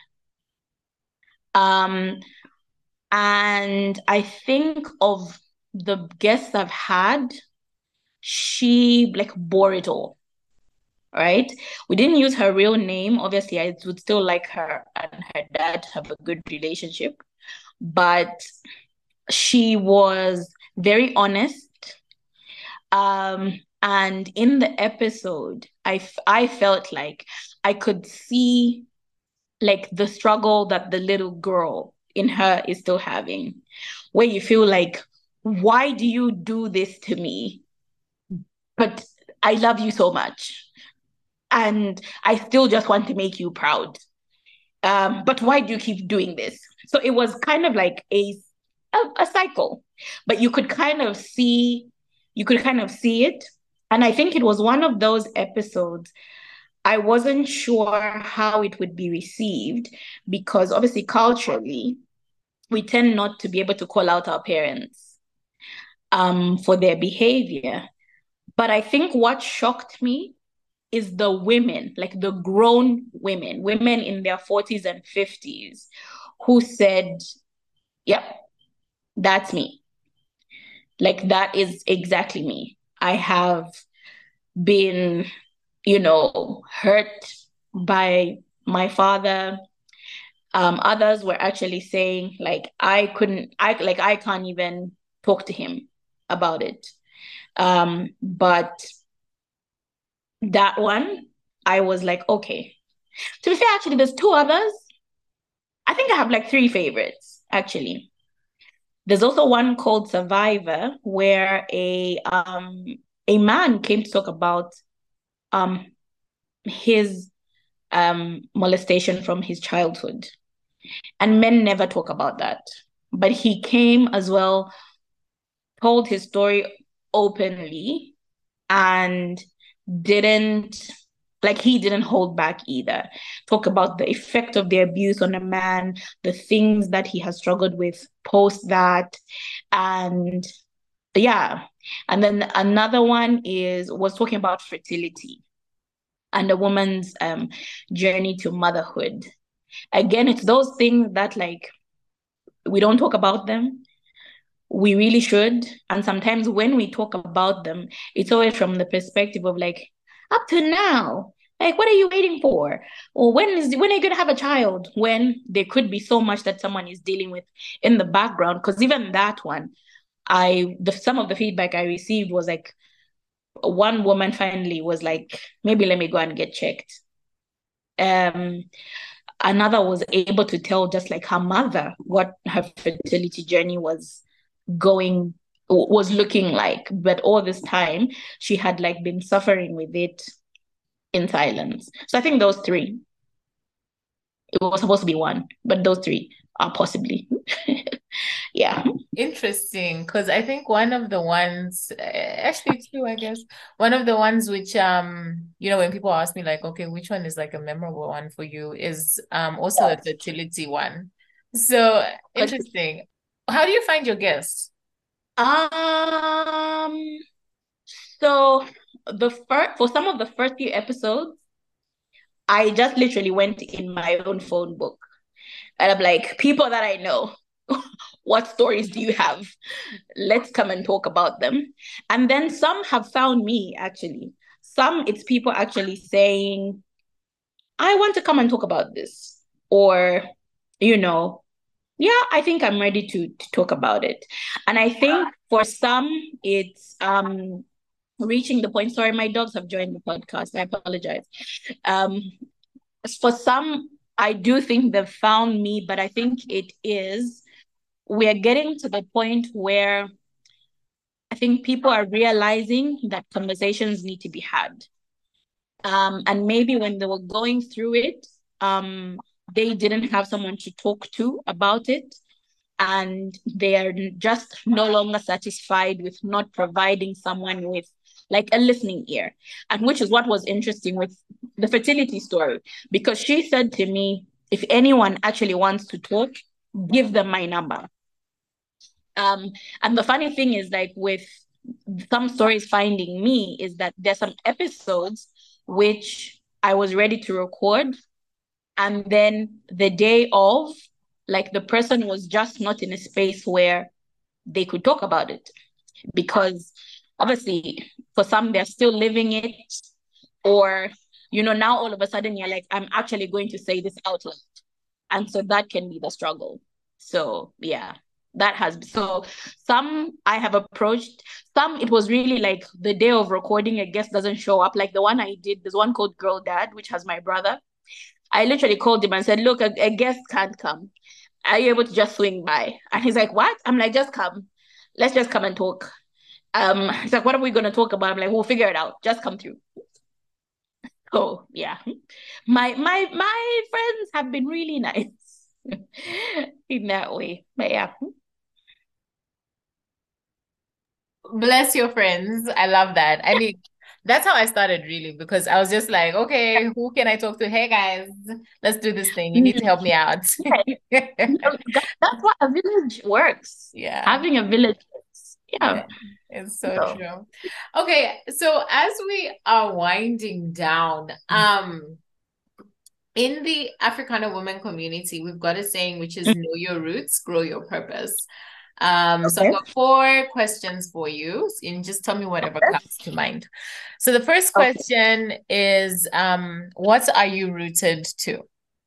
Um, and I think of the guests I've had, she like bore it all. Right? We didn't use her real name. Obviously, I would still like her and her dad have a good relationship, but she was very honest. Um, and in the episode, I, I felt like I could see like the struggle that the little girl in her is still having, where you feel like, why do you do this to me? But I love you so much. And I still just want to make you proud. Um, but why do you keep doing this? So it was kind of like a, a, a cycle, but you could kind of see, you could kind of see it. And I think it was one of those episodes. I wasn't sure how it would be received because obviously culturally, we tend not to be able to call out our parents um, for their behavior. But I think what shocked me is the women, like the grown women, women in their forties and fifties, who said, yep, that's me. Like, that is exactly me. I have been, you know, hurt by my father. Um, others were actually saying, like, I couldn't, I like, I can't even talk to him about it. Um, but that one, I was like, okay. To be fair, actually, there's two others. I think I have like three favorites, actually. There's also one called Survivor, where a um a man came to talk about um his um molestation from his childhood. And men never talk about that. But he came as well, told his story openly, and didn't like he didn't hold back either. Talk about the effect of the abuse on a man, the things that he has struggled with post that. And yeah. And then another one is was talking about fertility and a woman's um journey to motherhood. Again, it's those things that like we don't talk about them. We really should. And sometimes when we talk about them, it's always from the perspective of like, up to now, like, what are you waiting for? Or when is when are you gonna have a child? When there could be so much that someone is dealing with in the background. Because even that one, I the some of the feedback I received was like one woman finally was like, maybe let me go and get checked. Um, another was able to tell just like her mother what her fertility journey was going was looking like, but all this time she had like been suffering with it in silence. So I think those three, it was supposed to be one, but those three are possibly yeah. Interesting, because I think one of the ones, eh, actually two, I guess, one of the ones which um, you know, when people ask me like, okay, which one is like a memorable one for you, is um also a fertility one. So interesting. How do you find your guests? Um, so the first for some of the first few episodes, I just literally went in my own phone book and I'm like, people that I know, what stories do you have? Let's come and talk about them. And then some have found me actually. Some it's people actually saying, I want to come and talk about this. Or, you know, yeah, I think I'm ready to, to talk about it. And I think for some, it's um reaching the point. Sorry, my dogs have joined the podcast. I apologize. Um, for some, I do think they've found me, but I think it is we're getting to the point where I think people are realizing that conversations need to be had. Um, and maybe when they were going through it, um, they didn't have someone to talk to about it. And they are just no longer satisfied with not providing someone with like a listening ear. And which is what was interesting with the fertility story, because she said to me, if anyone actually wants to talk, give them my number. Um, and the funny thing is, like with some stories finding me, is that there's some episodes which I was ready to record, and then the day of, like the person was just not in a space where they could talk about it, because obviously for some they're still living it, or you know, now all of a sudden you're like, I'm actually going to say this out loud, and so that can be the struggle. So yeah, that has so some I have approached, some it was really like the day of recording a guest doesn't show up, like the one I did, there's one called Girl Dad, which has my brother. I literally called him and said, look, a, a guest can't come, are you able to just swing by? And he's like, what? I'm like, just come, let's just come and talk. Um he's like, what are we going to talk about? I'm like, we'll figure it out, just come through. Oh yeah, my my my friends have been really nice in that way. But yeah. Bless your friends. I love that. I mean, that's how I started really, because I was just like, okay, who can I talk to? Hey guys, let's do this thing. You need to help me out. That's what a village works. Yeah. Having a village works. Yeah. Yeah, it's so, so true. Okay, so as we are winding down, um, in the Africana women community, we've got a saying which is know your roots, grow your purpose. Um, okay. So I've got four questions for you, and just tell me whatever okay. comes to mind. So the first question okay. is, um, what are you rooted to?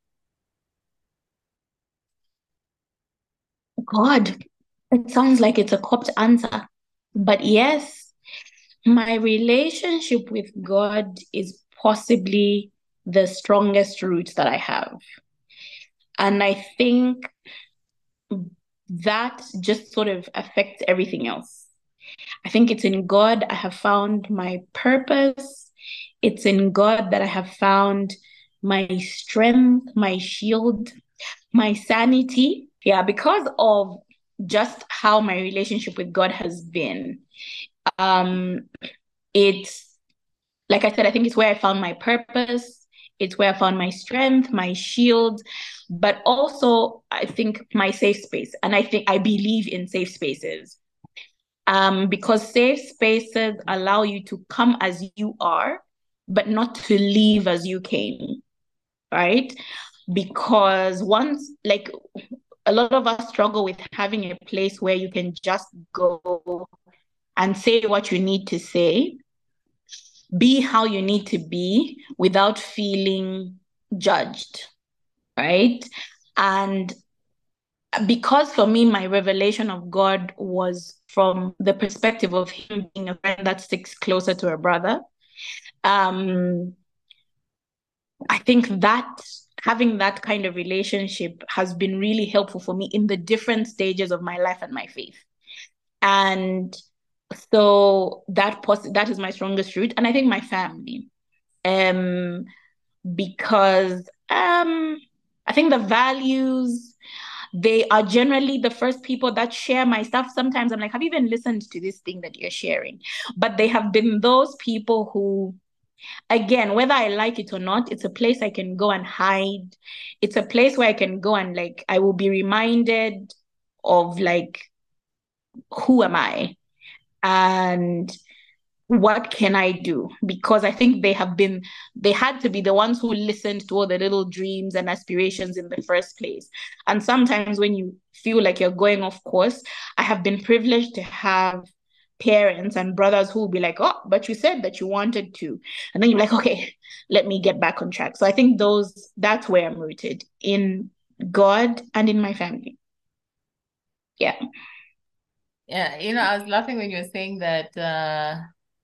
God, it sounds like it's a copped answer, but yes, my relationship with God is possibly the strongest root that I have. And I think that just sort of affects everything else. I think it's in God I have found my purpose. It's in God that I have found my strength, my shield, my sanity. Yeah, because of just how my relationship with God has been. Um, it's like I said, I think it's where I found my purpose. It's where I found my strength, my shield, but also I think my safe space. And I think I believe in safe spaces. Um, because safe spaces allow you to come as you are, but not to leave as you came, right? Because once, like, a lot of us struggle with having a place where you can just go and say what you need to say, be how you need to be without feeling judged, right? And because for me, my revelation of God was from the perspective of him being a friend that sticks closer to a brother. Um, I think that having that kind of relationship has been really helpful for me in the different stages of my life and my faith. And so that pos- that is my strongest root. And I think my family. Um, because um, I think the values, they are generally the first people that share my stuff. Sometimes I'm like, have you even listened to this thing that you're sharing? But they have been those people who, again, whether I like it or not, it's a place I can go and hide. It's a place where I can go and like, I will be reminded of like, who am I? And what can I do? Because I think they have been, they had to be the ones who listened to all the little dreams and aspirations in the first place. And sometimes when you feel like you're going off course, I have been privileged to have parents and brothers who will be like, oh, but you said that you wanted to. And then you're like, okay, let me get back on track. So I think those, that's where I'm rooted, in God and in my family. Yeah. Yeah, you know, I was laughing when you were saying that uh,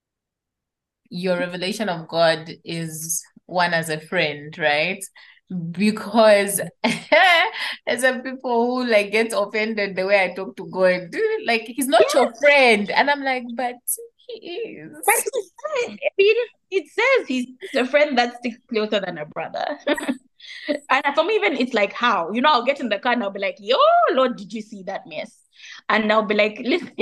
your revelation of God is one as a friend, right? Because there's some people who like get offended the way I talk to God. Like he's not your friend. And I'm like, but he is. But he said, I mean, it says he's a friend that sticks closer than a brother. And for me, even it's like, how? You know, I'll get in the car and I'll be like, yo, Lord, did you see that mess? And I'll be like, listen,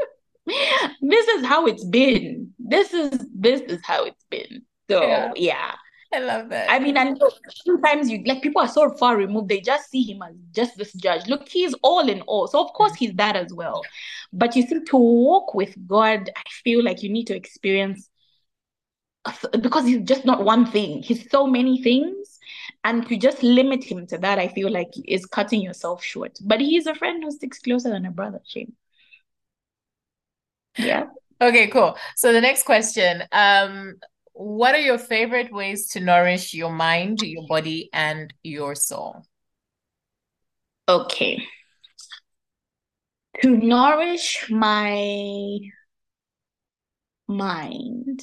this is how it's been. This is this is how it's been. So Yeah. yeah. I love that. I mean, and sometimes you like people are so far removed, they just see him as just this judge. Look, he's all in all. So of course he's that as well. But you see, to walk with God, I feel like you need to experience, because he's just not one thing. He's so many things. And to just limit him to that, I feel like is cutting yourself short. But he's a friend who sticks closer than a brother, Shane. Yeah. Okay, cool. So the next question, um, what are your favorite ways to nourish your mind, your body, and your soul? Okay. To nourish my mind.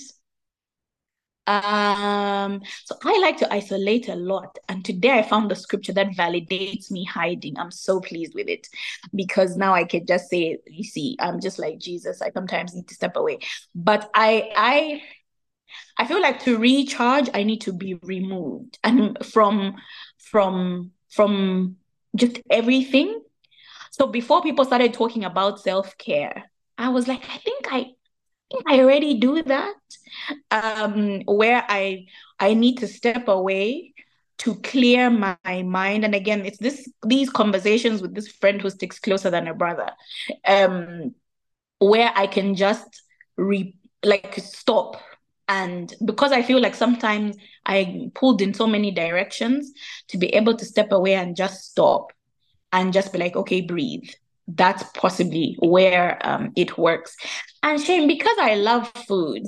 Um, so I like to isolate a lot. And today I found the scripture that validates me hiding. I'm so pleased with it because now I can just say, you see, I'm just like Jesus. I sometimes need to step away. But I I I feel like to recharge, I need to be removed and from from from just everything. So before people started talking about self-care, I was like, I think I I already do that. Um, where I I need to step away to clear my mind. And again, it's this these conversations with this friend who sticks closer than a brother. Um, where I can just re like stop. And because I feel like sometimes I pulled in so many directions, to be able to step away and just stop and just be like, okay, breathe. That's possibly where um, it works. And Shane, because I love food,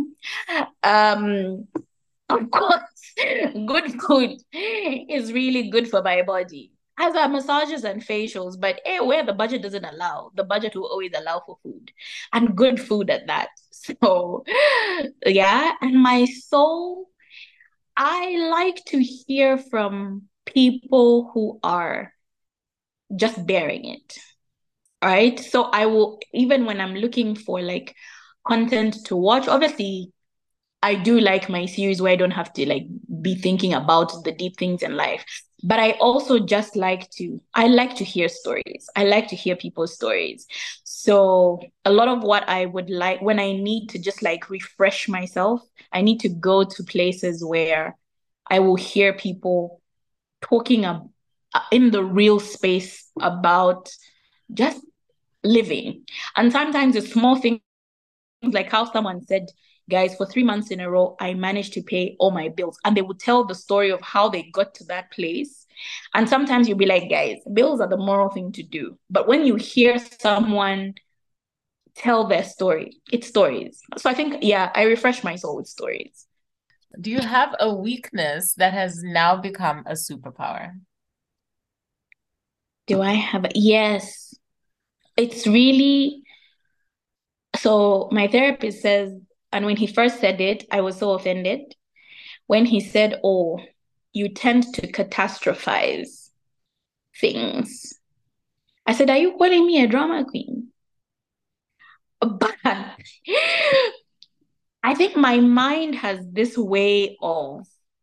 um, of course, good food is really good for my body. As are massages and facials, but eh, where the budget doesn't allow, the budget will always allow for food and good food at that. So, yeah. And my soul, I like to hear from people who are just bearing it. right? So I will, even when I'm looking for like content to watch, obviously I do like my series where I don't have to like be thinking about the deep things in life. But I also just like to, I like to hear stories. I like to hear people's stories. So a lot of what I would like when I need to just like refresh myself, I need to go to places where I will hear people talking ab- in the real space about just living. And sometimes the small things, like how someone said, guys, for three months in a row, I managed to pay all my bills. And they would tell the story of how they got to that place. And sometimes you'll be like, guys, bills are the moral thing to do. But when you hear someone tell their story, it's stories. So I think, yeah, I refresh my soul with stories. Do you have a weakness that has now become a superpower? Do I have a, yes. It's really, so my therapist says, and when he first said it, I was so offended. When he said, oh, you tend to catastrophize things. I said, are you calling me a drama queen? But I think my mind has this way of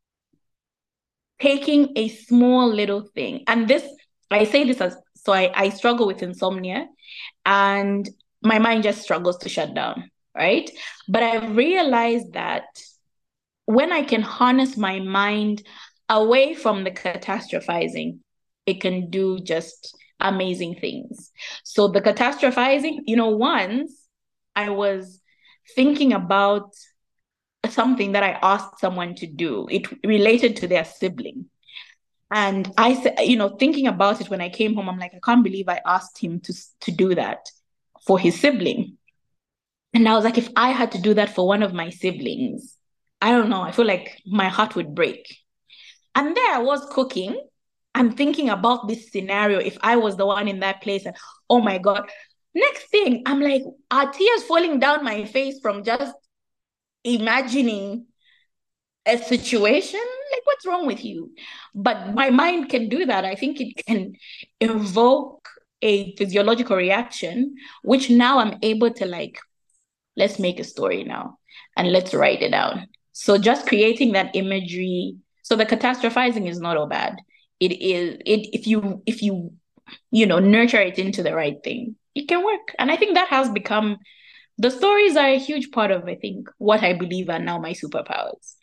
taking a small little thing. And this, I say this as, so I, I struggle with insomnia and my mind just struggles to shut down, right? But I realized that when I can harness my mind away from the catastrophizing, it can do just amazing things. So the catastrophizing, you know, once I was thinking about something that I asked someone to do. It related to their sibling. And I said, you know, thinking about it when I came home, I'm like, I can't believe I asked him to, to do that for his sibling. And I was like, if I had to do that for one of my siblings, I don't know, I feel like my heart would break. And there I was cooking and thinking about this scenario if I was the one in that place. And oh my God. Next thing, I'm like, are tears falling down my face from just imagining a situation? Like, what's wrong with you? But my mind can do that. I think it can evoke a physiological reaction, which now I'm able to like, let's make a story now and let's write it down. So just creating that imagery. So the catastrophizing is not all bad. It is it if you if you you know nurture it into the right thing, it can work. And I think that has become, the stories are a huge part of, I think, what I believe are now my superpowers.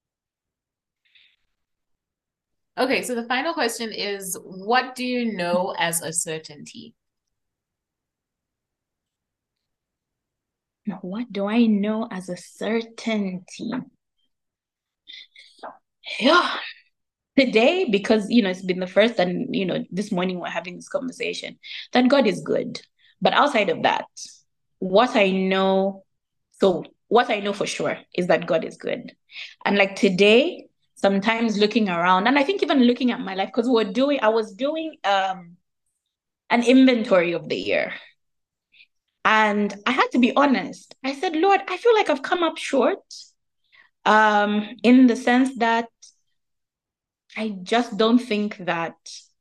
Okay, so the final question is, what do you know as a certainty? What do I know as a certainty? Yeah. Today, because, you know, it's been the first, and, you know, this morning we're having this conversation, that God is good. But outside of that, what I know, so what I know for sure is that God is good. And like today, sometimes looking around, and I think even looking at my life, because we were doing, I was doing um, an inventory of the year. And I had to be honest. I said, Lord, I feel like I've come up short um, in the sense that I just don't think that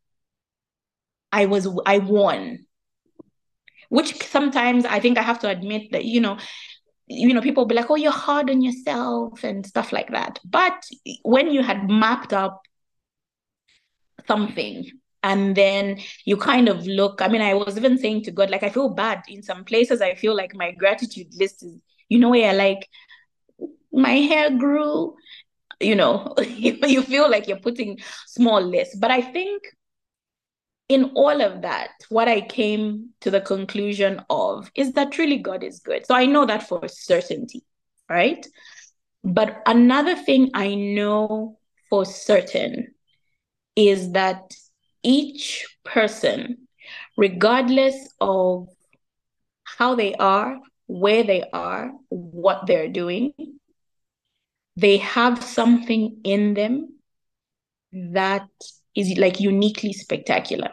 I was, I won. Which sometimes I think I have to admit that, you know, you know, people be like, oh, you're hard on yourself and stuff like that. But when you had mapped up something and then you kind of look, I mean, I was even saying to God, like, I feel bad in some places. I feel like my gratitude list is, you know, where like my hair grew, you know, you feel like you're putting small lists. But I think in all of that, what I came to the conclusion of is that truly God is good. So I know that for certainty, right? But another thing I know for certain is that each person, regardless of how they are, where they are, what they're doing, they have something in them that is like uniquely spectacular.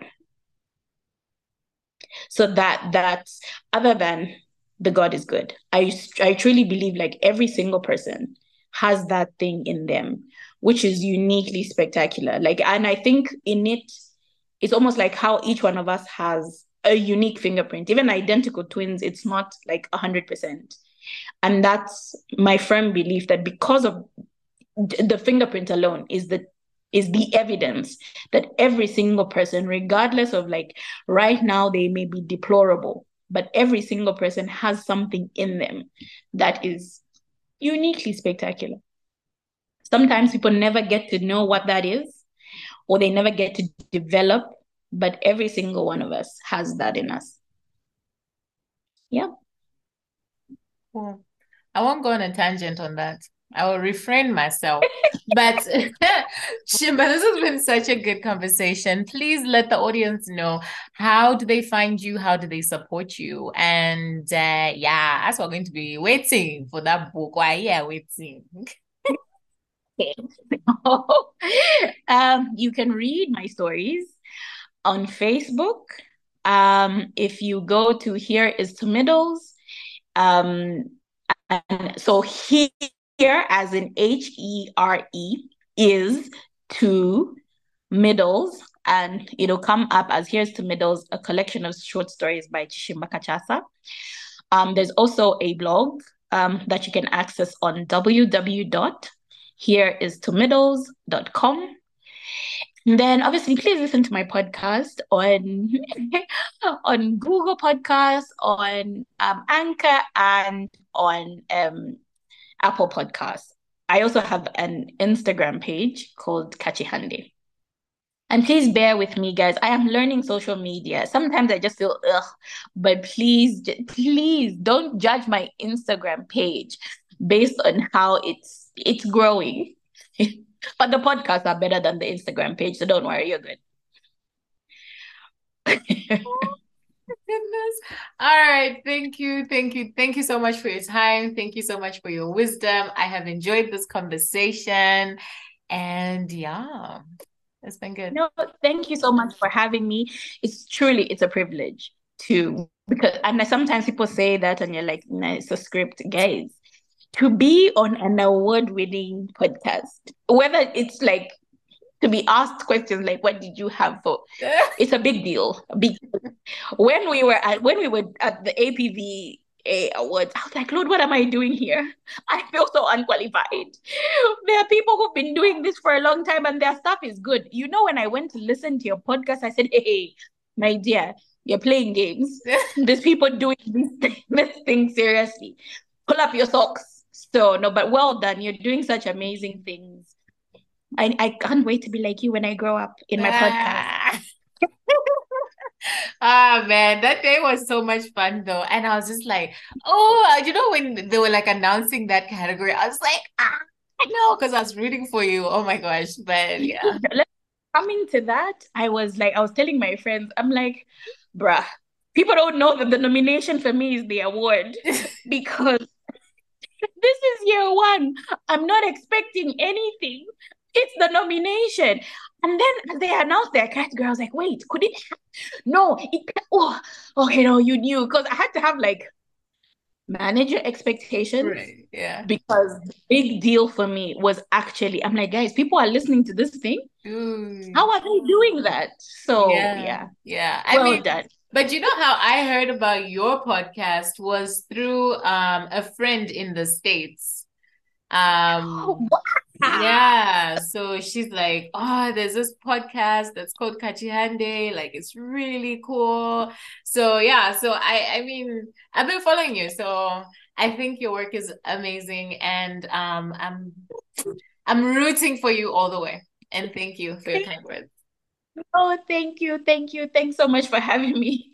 So that that's other than the God is good. I I truly believe like every single person has that thing in them, which is uniquely spectacular. Like, and I think in it, it's almost like how each one of us has a unique fingerprint. Even identical twins, it's not like one hundred percent. And that's my firm belief that because of the fingerprint alone is the is the evidence that every single person, regardless of like right now they may be deplorable, but every single person has something in them that is uniquely spectacular. Sometimes people never get to know what that is, or they never get to develop, but every single one of us has that in us. Yeah. Cool. I won't go on a tangent on that. I will refrain myself. But Chimba, this has been such a good conversation. Please let the audience know, how do they find you? How do they support you? And uh, yeah, as we're going to be waiting for that book. Why, yeah, waiting. Okay. um, you can read my stories on Facebook. Um, if you go to Here is to Middles, um, and so here, as in H E R E, is to Middles, and it'll come up as Here's to Middles, a collection of short stories by Chishimba Kachasa. Um, there's also a blog um, that you can access on w w w dot here is to middles dot com. And then obviously, please listen to my podcast on on Google Podcasts, on um, Anchor, and on um, Apple Podcasts. I also have an Instagram page called Kachihande. And please bear with me, guys. I am learning social media. Sometimes I just feel ugh, but please, please don't judge my Instagram page based on how it's it's growing. But the podcasts are better than the Instagram page, so don't worry, you're good. Goodness. All right. Thank you. Thank you. Thank you so much for your time. Thank you so much for your wisdom. I have enjoyed this conversation. And yeah, it's been good. No, thank you so much for having me. It's truly, it's a privilege to, because, and sometimes people say that and you're like, nah, it's a script, guys. To be on an award-winning podcast, whether it's like to be asked questions like, what did you have for, it's a big deal. Because when we were at, when we were at the A P V A awards, I was like, Lord, what am I doing here? I feel so unqualified. There are people who've been doing this for a long time and their stuff is good. You know, when I went to listen to your podcast, I said, hey, my dear, you're playing games. There's people doing this, this thing seriously. Pull up your socks. So, no, but well done. You're doing such amazing things. I, I can't wait to be like you when I grow up in my podcast. Ah, man, that day was so much fun though. And I was just like, oh, you know, when they were like announcing that category, I was like, ah, I know, because I was rooting for you. Oh my gosh. But yeah. Coming to that, I was like, I was telling my friends, I'm like, bruh, people don't know that the nomination for me is the award because this is year one. I'm not expecting anything. It's the nomination. And then as they announced their category, I was like, wait, could it? No, it. Oh, okay, no, you knew. Because I had to have like manage your expectations. Right, yeah. Because the big deal for me was actually, I'm like, guys, people are listening to this thing. Ooh. How are they doing that? So, yeah. Yeah. Yeah. I well mean, done. But you know how I heard about your podcast was through um a friend in the States. Um Oh, wow. Yeah, so she's like, oh, there's this podcast that's called Kachihande, like it's really cool. So yeah, so I I mean, I've been following you, so I think your work is amazing, and um I'm I'm rooting for you all the way. And thank you for your kind words. Oh, thank you, thank you. Thanks so much for having me.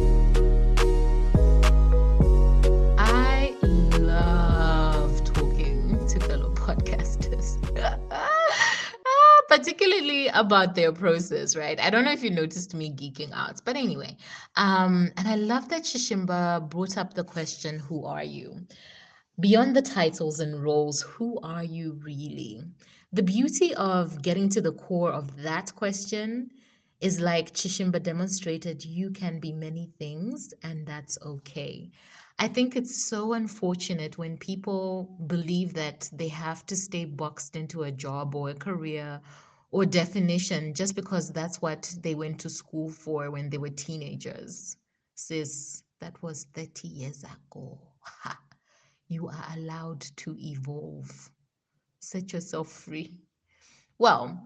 I love talking to fellow podcasters, particularly about their process, right? I don't know if you noticed me geeking out, but anyway, um, and I love that Chishimba brought up the question, who are you? Beyond the titles and roles, who are you really? The beauty of getting to the core of that question is, like Chishimba demonstrated, you can be many things and that's okay. I think it's so unfortunate when people believe that they have to stay boxed into a job or a career or definition just because that's what they went to school for when they were teenagers. Sis, that was thirty years ago. Ha. You are allowed to evolve. Set yourself free. Well,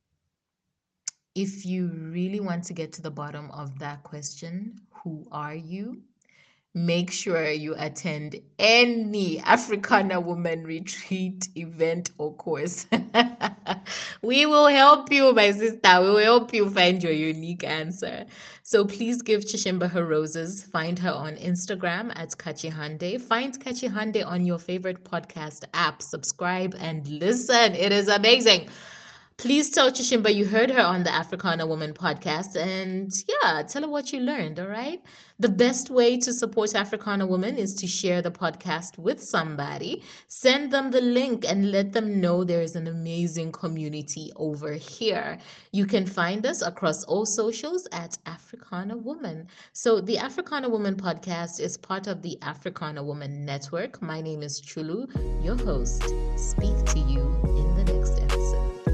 if you really want to get to the bottom of that question, who are you? Make sure you attend any Africana Woman retreat, event, or course. We will help you, my sister. We will help you find your unique answer. So please give Chishimba her roses. Find her on Instagram at Kachihande. Find Kachihande on your favorite podcast app. Subscribe and listen. It is amazing. Please tell Chishimba you heard her on the Africana Woman podcast, and yeah, tell her what you learned, all right? The best way to support Africana Woman is to share the podcast with somebody. Send them the link and let them know there is an amazing community over here. You can find us across all socials at Africana Woman. So, the Africana Woman podcast is part of the Africana Woman Network. My name is Chulu, your host. Speak to you in the next episode.